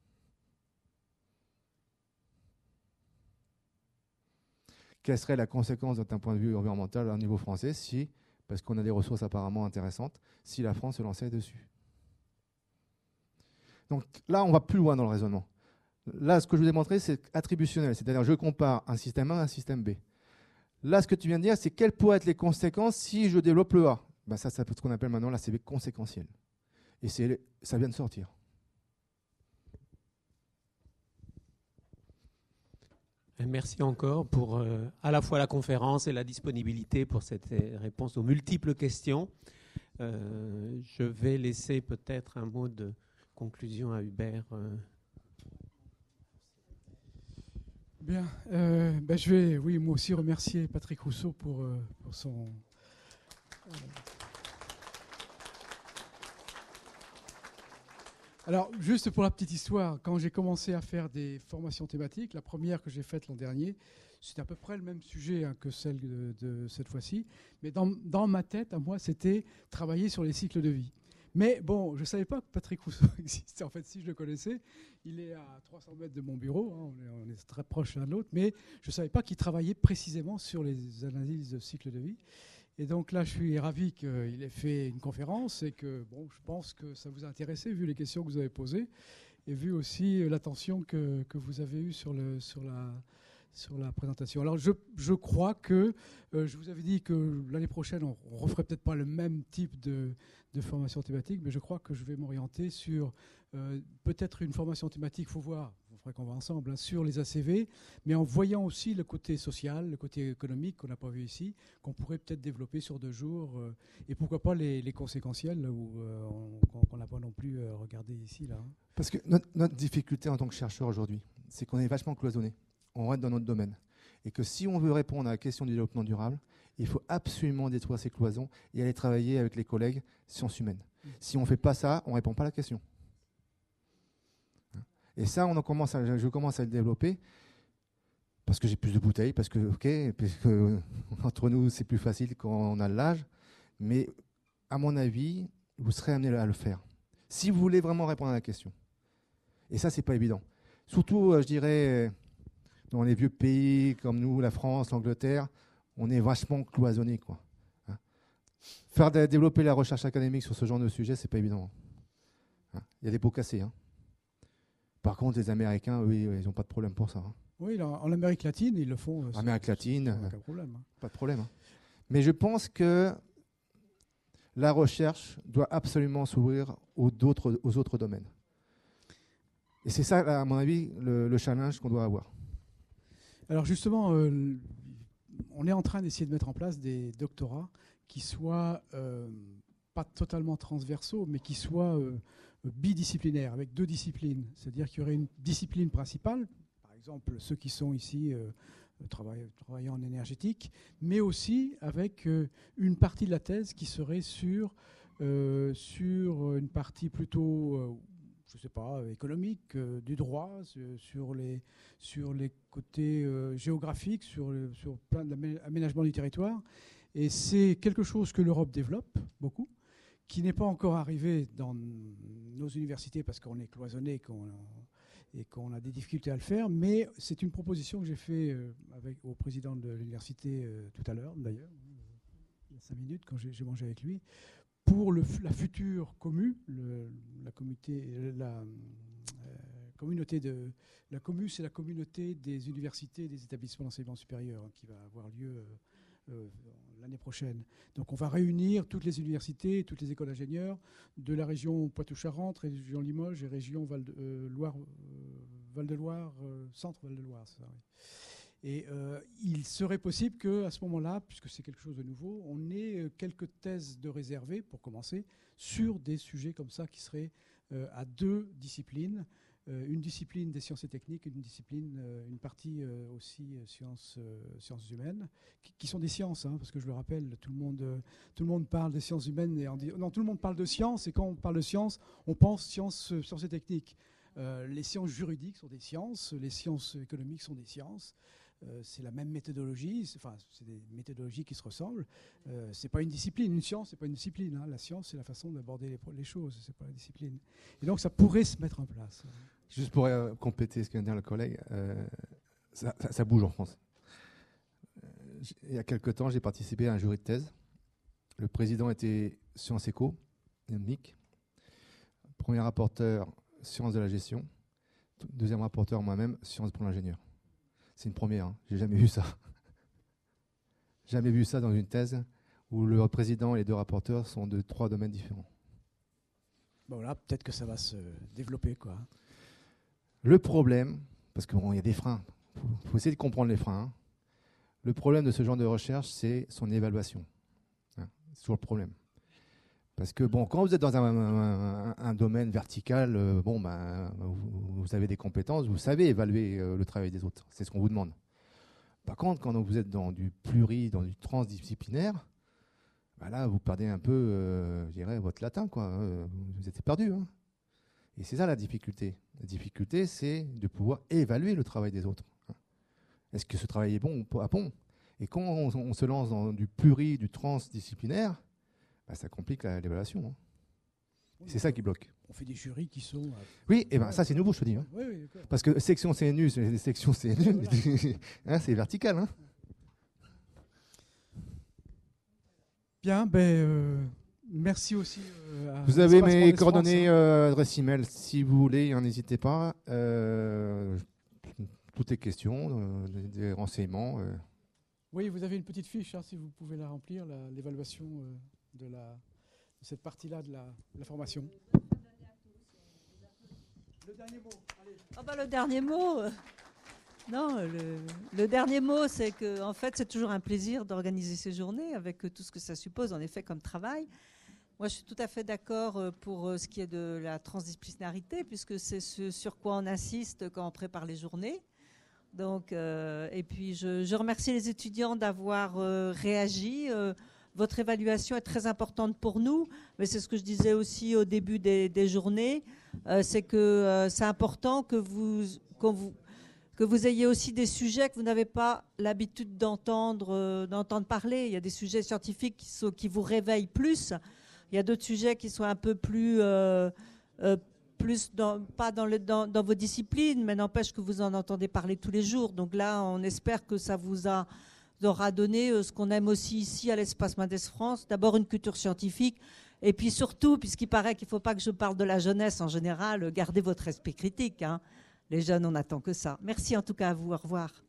Quelle serait la conséquence d'un point de vue environnemental au niveau français si, parce qu'on a des ressources apparemment intéressantes, si la France se lançait dessus? Donc là, on va plus loin dans le raisonnement. Là, ce que je vous ai montré, c'est attributionnel, c'est-à-dire je compare un système A à un système B. Là, ce que tu viens de dire, c'est quelles pourraient être les conséquences si je développe le A. Ben ça, c'est ce qu'on appelle maintenant l'A C V conséquentiel. Et c'est, ça vient de sortir. Merci encore pour euh, à la fois la conférence et la disponibilité pour cette euh, réponse aux multiples questions. Euh, je vais laisser peut-être un mot de conclusion à Hubert. Euh. Bien, euh, ben je vais, oui, moi aussi remercier Patrick Rousseau pour, euh, pour son... Euh, Alors, juste pour la petite histoire, quand j'ai commencé à faire des formations thématiques, la première que j'ai faite l'an dernier, c'était à peu près le même sujet hein, que celle de, de cette fois-ci. Mais dans, dans ma tête, à moi, c'était travailler sur les cycles de vie. Mais bon, je ne savais pas que Patrick Rousseau existait. En fait, si je le connaissais, il est à trois cents mètres de mon bureau, hein, on, est, on est très proches l'un de l'autre, mais je ne savais pas qu'il travaillait précisément sur les analyses de cycle de vie. Et donc là, je suis ravi qu'il ait fait une conférence et que, bon, je pense que ça vous a intéressé, vu les questions que vous avez posées et vu aussi l'attention que, que vous avez eue sur, le, sur, la, sur la présentation. Alors, je, je crois que, euh, je vous avais dit que l'année prochaine, on ne referait peut-être pas le même type de, de formation thématique, mais je crois que je vais m'orienter sur euh, peut-être une formation thématique, il faut voir, il faudrait qu'on va ensemble, hein, sur les A C V, mais en voyant aussi le côté social, le côté économique qu'on n'a pas vu ici, qu'on pourrait peut-être développer sur deux jours, euh, et pourquoi pas les, les conséquentiels, où euh, on n'a pas non plus euh, regardé ici. Là, hein. Parce que notre, notre difficulté en tant que chercheur aujourd'hui, c'est qu'on est vachement cloisonné, on reste dans notre domaine, et que si on veut répondre à la question du développement durable, il faut absolument détruire ces cloisons et aller travailler avec les collègues sciences humaines. Mmh. Si on ne fait pas ça, on ne répond pas à la question. Et ça, on en commence à, je commence à le développer parce que j'ai plus de bouteilles, parce que, ok, parce que entre nous, c'est plus facile quand on a l'âge. Mais à mon avis, vous serez amené à le faire. Si vous voulez vraiment répondre à la question. Et ça, c'est pas évident. Surtout, je dirais, dans les vieux pays comme nous, la France, l'Angleterre, on est vachement cloisonné, quoi. Faire de, développer la recherche académique sur ce genre de sujet, c'est pas évident. Il y a des pots cassés, hein. Par contre, les Américains, oui, ils n'ont pas de problème pour ça. Hein. Oui, en Amérique latine, ils le font. En Amérique latine, pas de problème. Hein. Pas de problème. Hein. Mais je pense que la recherche doit absolument s'ouvrir aux, d'autres, aux autres domaines. Et c'est ça, à mon avis, le, le challenge qu'on doit avoir. Alors justement, euh, on est en train d'essayer de mettre en place des doctorats qui soient euh, pas totalement transversaux, mais qui soient... Euh, bidisciplinaire, avec deux disciplines. C'est-à-dire qu'il y aurait une discipline principale, par exemple ceux qui sont ici, euh, travaillant, travaillant en énergétique, mais aussi avec euh, une partie de la thèse qui serait sur, euh, sur une partie plutôt, euh, je ne sais pas, économique, euh, du droit, sur les, sur les côtés euh, géographiques, sur, le, sur plein d'aménagements du territoire. Et c'est quelque chose que l'Europe développe beaucoup, qui n'est pas encore arrivé dans nos universités parce qu'on est cloisonné qu'on, et qu'on a des difficultés à le faire, mais c'est une proposition que j'ai faite avec, au président de l'université euh, tout à l'heure, d'ailleurs, il y a cinq minutes, quand j'ai, j'ai mangé avec lui, pour le, la future commu, le, la, communauté, la euh, communauté de... La commu, c'est la communauté des universités et des établissements d'enseignement supérieur hein, qui va avoir lieu... Euh, Euh, l'année prochaine. Donc on va réunir toutes les universités, toutes les écoles d'ingénieurs de la région Poitou-Charentes, région Limoges et région Val-de-Loire, euh, Val-de-Loire, euh, centre Val-de-Loire. C'est ça, oui. Et euh, il serait possible qu'à ce moment-là, puisque c'est quelque chose de nouveau, on ait quelques thèses de réservées, pour commencer, sur des sujets comme ça qui seraient euh, à deux disciplines. Une discipline des sciences et techniques, une discipline, une partie aussi sciences, sciences humaines, qui, qui sont des sciences, hein, parce que je le rappelle, tout le monde, tout le monde parle des sciences humaines, et en, non, tout le monde parle de sciences, et quand on parle de sciences, on pense sciences, sciences et techniques. Euh, les sciences juridiques sont des sciences, les sciences économiques sont des sciences. Euh, c'est la même méthodologie, c'est, enfin, c'est des méthodologies qui se ressemblent. Euh, c'est pas une discipline, une science, c'est pas une discipline. Hein. La science, c'est la façon d'aborder les, les choses, c'est pas la discipline. Et donc, ça pourrait se mettre en place. Juste pour euh, compléter ce que vient de dire le collègue, euh, ça, ça, ça bouge en France. Euh, il y a quelque temps, j'ai participé à un jury de thèse. Le président était Sciences Éco, M I C. Premier rapporteur, Sciences de la gestion. Deuxième rapporteur, moi-même, Sciences pour l'ingénieur. C'est une première, hein. J'ai jamais vu ça. Jamais vu ça dans une thèse où le président et les deux rapporteurs sont de trois domaines différents. Bon, voilà, peut-être que ça va se développer, quoi. Le problème, parce qu'il bon, y a des freins, il faut, faut essayer de comprendre les freins. Hein. Le problème de ce genre de recherche, c'est son évaluation. Hein. C'est toujours le problème. Parce que bon, quand vous êtes dans un, un, un domaine vertical, euh, bon, ben, vous, vous avez des compétences, vous savez évaluer euh, le travail des autres. C'est ce qu'on vous demande. Par contre, quand vous êtes dans du pluri, dans du transdisciplinaire, ben là, vous perdez un peu, euh, je dirais, votre latin, quoi. Euh, vous êtes perdu. Hein. Et c'est ça la difficulté. La difficulté, c'est de pouvoir évaluer le travail des autres. Hein. Est-ce que ce travail est bon ou pas bon? Et quand on, on se lance dans du pluri, du transdisciplinaire, bah, ça complique la, l'évaluation. Hein. Oui, c'est ça qui bloque. On fait des jurys qui sont... Euh, oui, et ben ça c'est nouveau, je te dis. Hein. Oui, oui, parce que section C N U, c'est des sections C N U, voilà. Hein, c'est vertical. Hein. Bien, ben, euh, merci aussi. Euh, à vous avez mes coordonnées, euh, adresse email, si vous voulez, hein, n'hésitez pas. Euh, toutes les questions, euh, des, des renseignements. Euh. Oui, vous avez une petite fiche, hein, si vous pouvez la remplir, la, l'évaluation euh, de, la, de cette partie-là de la, de la formation. Le dernier mot. Allez. Oh bah, le dernier mot. Euh, non, le, le dernier mot, c'est que en fait, c'est toujours un plaisir d'organiser ces journées avec tout ce que ça suppose, en effet, comme travail. Moi, je suis tout à fait d'accord pour ce qui est de la transdisciplinarité, puisque c'est ce sur quoi on insiste quand on prépare les journées. Donc, euh, et puis, je, je remercie les étudiants d'avoir euh, réagi. Euh, votre évaluation est très importante pour nous, mais c'est ce que je disais aussi au début des, des journées, euh, c'est que euh, c'est important que vous, qu'on vous, que vous ayez aussi des sujets que vous n'avez pas l'habitude d'entendre, euh, d'entendre parler. Il y a des sujets scientifiques qui, sont, qui vous réveillent plus. Il y a d'autres sujets qui sont un peu plus... Euh, euh, plus dans, pas dans, le, dans, dans vos disciplines, mais n'empêche que vous en entendez parler tous les jours. Donc là, on espère que ça vous a, aura donné euh, ce qu'on aime aussi ici à l'Espace Mendes France. D'abord, une culture scientifique. Et puis surtout, puisqu'il paraît qu'il ne faut pas que je parle de la jeunesse en général, gardez votre esprit critique. Hein. Les jeunes, on n'attend que ça. Merci en tout cas à vous. Au revoir.